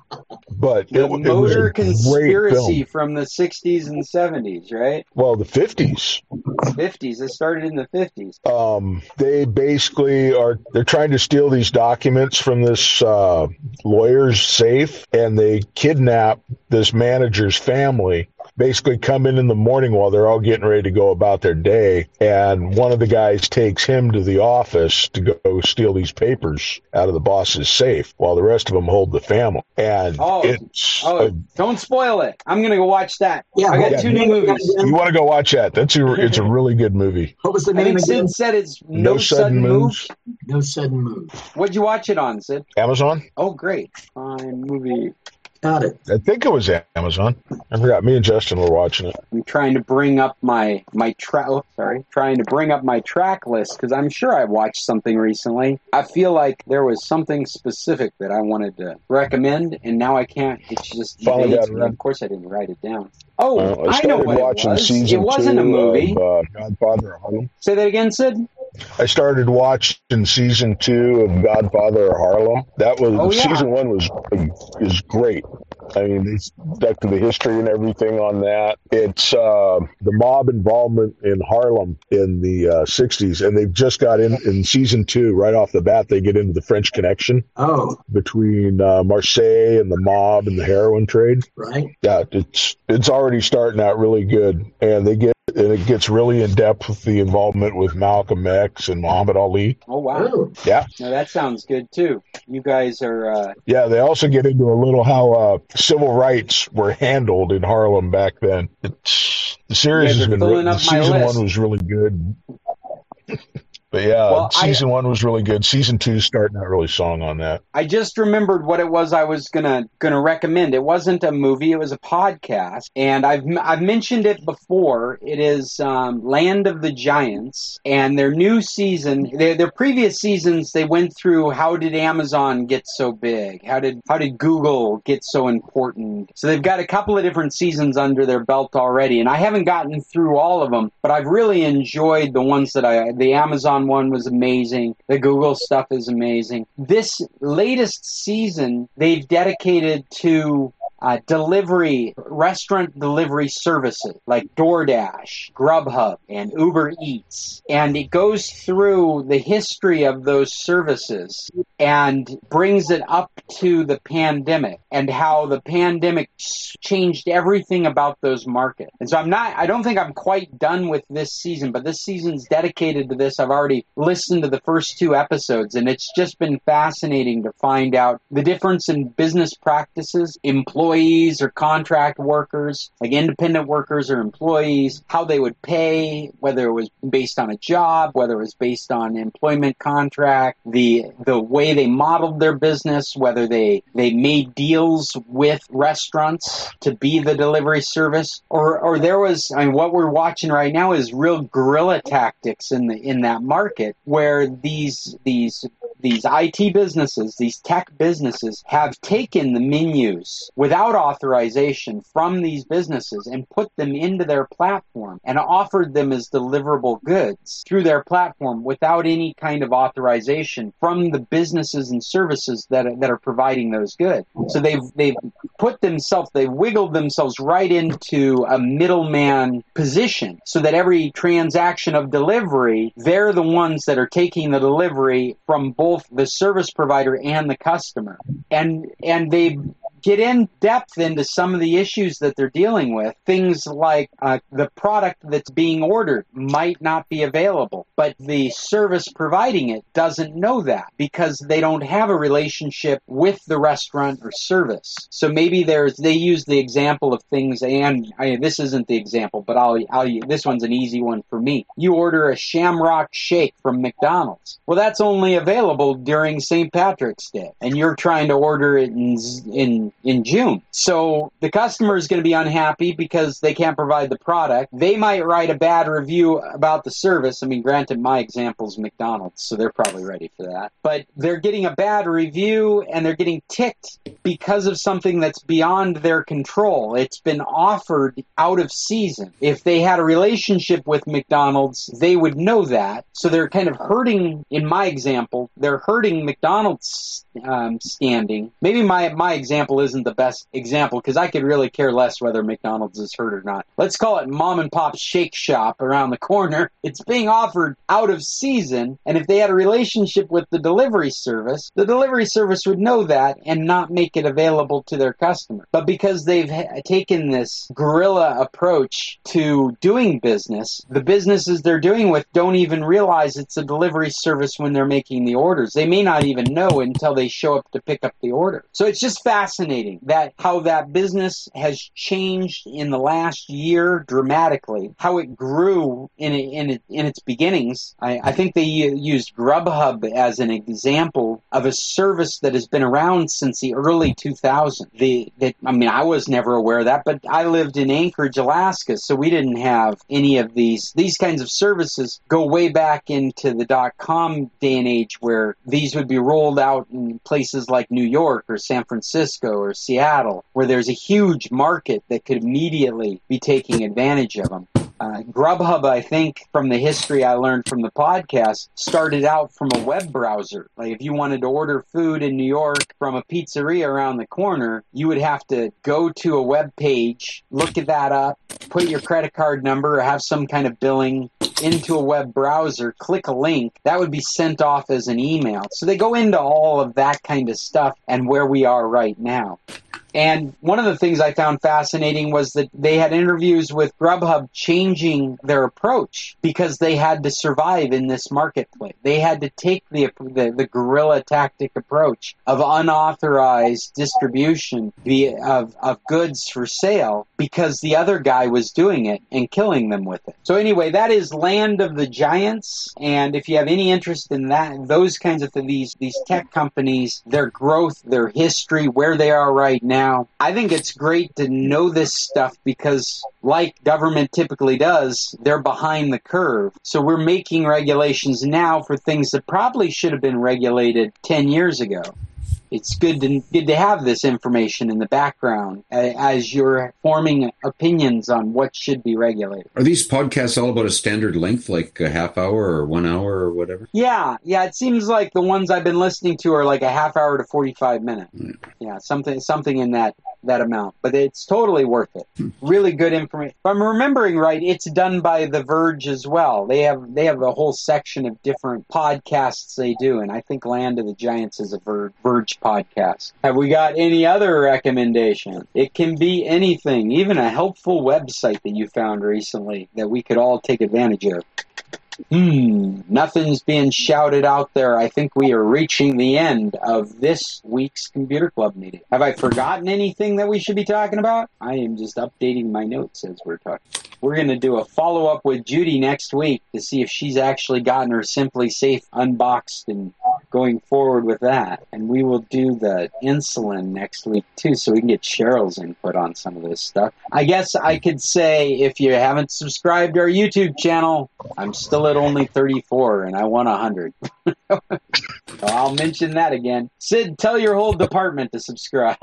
But the it, motor it was a conspiracy from the sixties and seventies, right? Well, the fifties. fifties. It started in the fifties. Um, they basically are, they're trying to steal these documents from this uh, lawyer's safe, and they kidnap this manager's family. Basically come in in the morning while they're all getting ready to go about their day, and one of the guys takes him to the office to go steal these papers out of the boss's safe while the rest of them hold the family. And oh, it's oh a, don't spoil it. I'm going to go watch that. Yeah, I got yeah, two new movies. You want to go watch that? That's a, it's a really good movie. What was the I name think again? Sid said it's No, No Sudden Sudden Moves. Move. No Sudden Move. What'd you watch it on, Sid? Amazon? Oh, great. Fine movie. Got it. I think it was Amazon. I forgot. Me and Justin were watching it. I'm trying to bring up my my track. Oh, sorry, trying to bring up my track list because I'm sure I watched something recently. I feel like there was something specific that I wanted to recommend, and now I can't. It's just Finally got evades it me. right. Of course, I didn't write it down. Oh, Uh, I I know started what it watching was. season It wasn't two a movie. of uh, Godfather of Harlem. Say that again, Sid. I started watching season two of Godfather of Harlem. That was Oh, yeah. season one was is great. I mean, they stuck to the history and everything on that. It's uh, the mob involvement in Harlem in the uh, sixties, and they've just got in in season two right off the bat. They get into the French Connection Oh, between uh, Marseille and the mob and the heroin trade. right. Yeah, it's it's already starting out really good, and they get and it gets really in depth with the involvement with Malcolm X and Muhammad Ali. Oh wow. Oh, Yeah, Now that sounds good too. You guys are. Uh, yeah. They also get into a little how uh, civil rights were handled in Harlem back then. It's the series You guys has are been filling written. up my Season list. one was really good. But yeah, Well, I- season one was really good. Season two starting out really strong on that. I just remembered what it was I was gonna gonna recommend. It wasn't a movie; it was a podcast, and I've I've mentioned it before. It is um, Land of the Giants, and their new season. Their, their previous seasons, they went through how did Amazon get so big? How did how did Google get so important? So they've got a couple of different seasons under their belt already, and I haven't gotten through all of them, but I've really enjoyed the ones that I. The Amazon one was amazing. The Google stuff is amazing. This latest season, they've dedicated to uh, delivery, restaurant delivery services like DoorDash, Grubhub, and Uber Eats. And it goes through the history of those services and brings it up to the pandemic and how the pandemic changed everything about those markets. And so I'm not, I don't think I'm quite done with this season, but this season's dedicated to this. I've already listened to the first two episodes, and it's just been fascinating to find out the difference in business practices, employees or contract workers, like independent workers or employees, how they would pay, whether it was based on a job, whether it was based on employment contract, the the way they modeled their business, whether they, they made deals with restaurants to be the delivery service, or or there was, I mean, what we're watching right now is real guerrilla tactics in the in that market where these these these I T businesses, these tech businesses have taken the menus without authorization from these businesses and put them into their platform and offered them as deliverable goods through their platform without any kind of authorization from the businesses and services that are, that are providing those goods. So they've they've put themselves, they've wiggled themselves right into a middleman position so that every transaction of delivery, they're the ones that are taking the delivery from both the service provider and the customer. And and they get in depth into some of the issues that they're dealing with. Things like uh, the product that's being ordered might not be available, but the service providing it doesn't know that because they don't have a relationship with the restaurant or service. So maybe there's, they use the example of things, and I mean, this isn't the example, but I'll, I'll, this one's an easy one for me. You order a Shamrock Shake from McDonald's. Well, that's only available during Saint Patrick's Day, and you're trying to order it in, in in June. So the customer is going to be unhappy because they can't provide the product. They might write a bad review about the service. I mean, granted, my example is McDonald's, so they're probably ready for that. But they're getting a bad review and they're getting ticked because of something that's beyond their control. It's been offered out of season. If they had a relationship with McDonald's, they would know that. So they're kind of hurting, in my example, they're hurting McDonald's um, standing. Maybe my, my example isn't the best example because I could really care less whether McDonald's is hurt or not. Let's call it mom and pop shake shop around the corner. It's being offered out of season, and if they had a relationship with the delivery service, the delivery service would know that and not make it available to their customer. But because they've ha- taken this guerrilla approach to doing business, the businesses they're doing with don't even realize it's a delivery service when they're making the orders. They may not even know until they show up to pick up the order. So it's just fascinating fascinating that how that business has changed in the last year dramatically, how it grew in in, in its beginnings. I, I think they used Grubhub as an example of a service that has been around since the early two thousands. The, the, I mean, I was never aware of that, but I lived in Anchorage, Alaska, so we didn't have any of these. These kinds of services go way back into the dot-com day and age where these would be rolled out in places like New York or San Francisco or Seattle, where there's a huge market that could immediately be taking advantage of them. Uh, Grubhub, I think, from the history I learned from the podcast, started out from a web browser. Like if you wanted to order food in New York from a pizzeria around the corner, you would have to go to a web page, look at that up, put your credit card number or have some kind of billing into a web browser, click a link, that would be sent off as an email. So they go into all of that kind of stuff and where we are right now. And one of the things I found fascinating was that they had interviews with Grubhub changing their approach because they had to survive in this marketplace. They had to take the the, the guerrilla tactic approach of unauthorized distribution of, of goods for sale because the other guy was doing it and killing them with it. So anyway, that is Land of the Giants. And if you have any interest in that, those kinds of things, these, these tech companies, their growth, their history, where they are right now, I think it's great to know this stuff because, like government typically does, they're behind the curve. So we're making regulations now for things that probably should have been regulated ten years ago. It's good to good to have this information in the background as you're forming opinions on what should be regulated. Are these podcasts all about a standard length, like a half hour or one hour or whatever? Yeah, yeah. It seems like the ones I've been listening to are like a half hour to forty-five minutes. Mm. Yeah, something something in that that amount. But it's totally worth it. Hmm. Really good information. If I'm remembering right, it's done by The Verge as well. They have they have a whole section of different podcasts they do, and I think Land of the Giants is a Verge, Verge podcast. Have we got any other recommendation? It can be anything, even a helpful website that you found recently that we could all take advantage of. Hmm, nothing's being shouted out there. I think we are reaching the end of this week's Computer Club meeting. Have I forgotten anything that we should be talking about? I am just updating my notes as we're talking. We're going to do a follow-up with Judy next week to see if she's actually gotten her Simply Safe unboxed and going forward with that. And we will do the insulin next week, too, so we can get Cheryl's input on some of this stuff. I guess I could say, if you haven't subscribed to our YouTube channel, I'm still at only thirty-four, and I want one hundred. So I'll mention that again. Sid, tell your whole department to subscribe.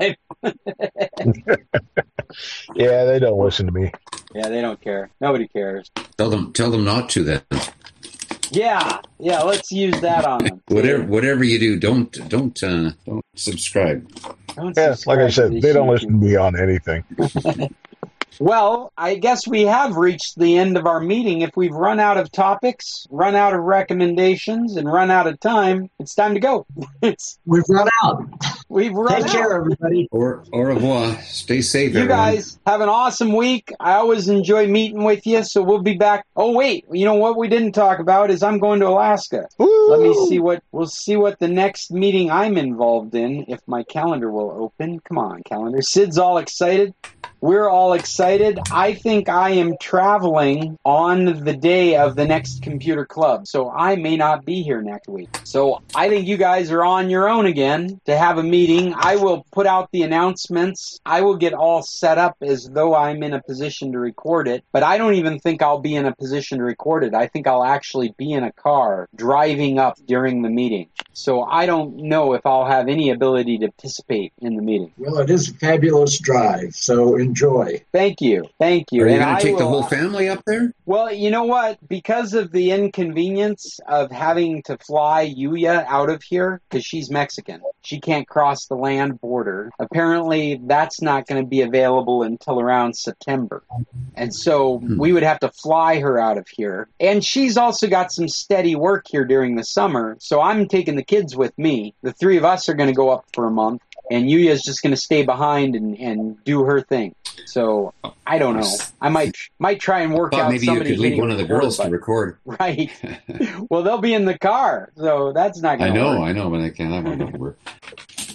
Yeah, they don't listen to me. Yeah, they don't care. Nobody cares. Tell them, tell them not to then. Yeah, yeah. Let's use that on them. Whatever, whatever you do, don't, don't, uh, don't subscribe. Don't yeah, subscribe like I said, they don't listen to me on anything. Well, I guess we have reached the end of our meeting. If we've run out of topics, run out of recommendations, and run out of time, it's time to go. It's, We've run out. We've run Take out. care, everybody. Au, au revoir. Stay safe, You everyone. guys have an awesome week. I always enjoy meeting with you, so we'll be back. Oh, wait. You know what we didn't talk about is I'm going to Alaska. Woo! Let me see what, we'll see what the next meeting I'm involved in, if my calendar will open. Come on, calendar. Sid's all excited. We're all excited. I think I am traveling on the day of the next computer club, so I may not be here next week. So I think you guys are on your own again to have a meeting. I will put out the announcements. I will get all set up as though I'm in a position to record it, but I don't even think I'll be in a position to record it. I think I'll actually be in a car driving up during the meeting. So I don't know if I'll have any ability to participate in the meeting. Well, it is a fabulous drive, so enjoy. Thank you. Thank you. Are you And going I to take the will- whole family up there? Well, you know what? Because of the inconvenience of having to fly Yuya out of here, because she's Mexican, she can't cross the land border. Apparently, that's not going to be available until around September. And so Hmm. we would have to fly her out of here. And she's also got some steady work here during the summer. So I'm taking the kids with me. The three of us are going to go up for a month. And Yuya's just going to stay behind and, and do her thing. So I don't know. I might might try and work Thought out maybe you somebody could leave hitting one of the record girls to button. record. Right. Well, they'll be in the car, so that's not I going to know, work. I know, but I can't have one to work.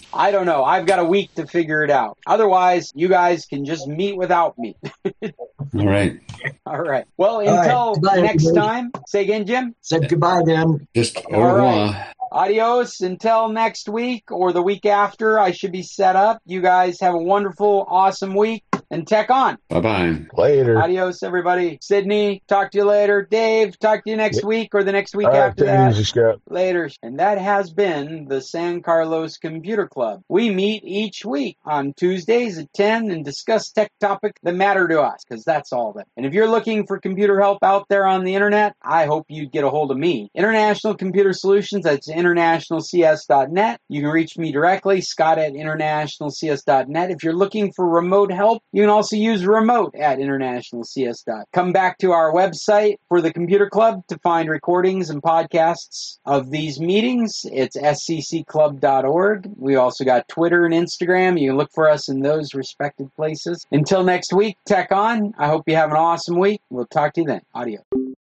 I don't know. I've got a week to figure it out. Otherwise, you guys can just meet without me. All right. All right. Well, All until right. Goodbye, next everybody. time, say again, Jim. Said goodbye then. Just au All revoir. right. Adios until next week or the week after. I should be set up. You guys have a wonderful, awesome week and tech on. Bye-bye. Later. Adios, everybody. Sydney, talk to you later. Dave, talk to you next week or the next week All right, after take it that. easy, Scott. Later. And that has been the San Carlos Computer Club. We meet each week on Tuesdays at ten and discuss tech topics that matter to us, because that's all that. And if you're looking for computer help out there on the internet, I hope you get a hold of me. International Computer Solutions, that's international c s dot net. You can reach me directly, Scott at international c s dot net. If you're looking for remote help, you can also use remote at international c s dot net. Come back to our website for the Computer Club to find recordings and podcasts of these meetings. It's s c c club dot org. We also got Twitter and Instagram. You can look for us in those respective places. Until next week, tech on. I hope you have an awesome week. We'll talk to you then. Adios.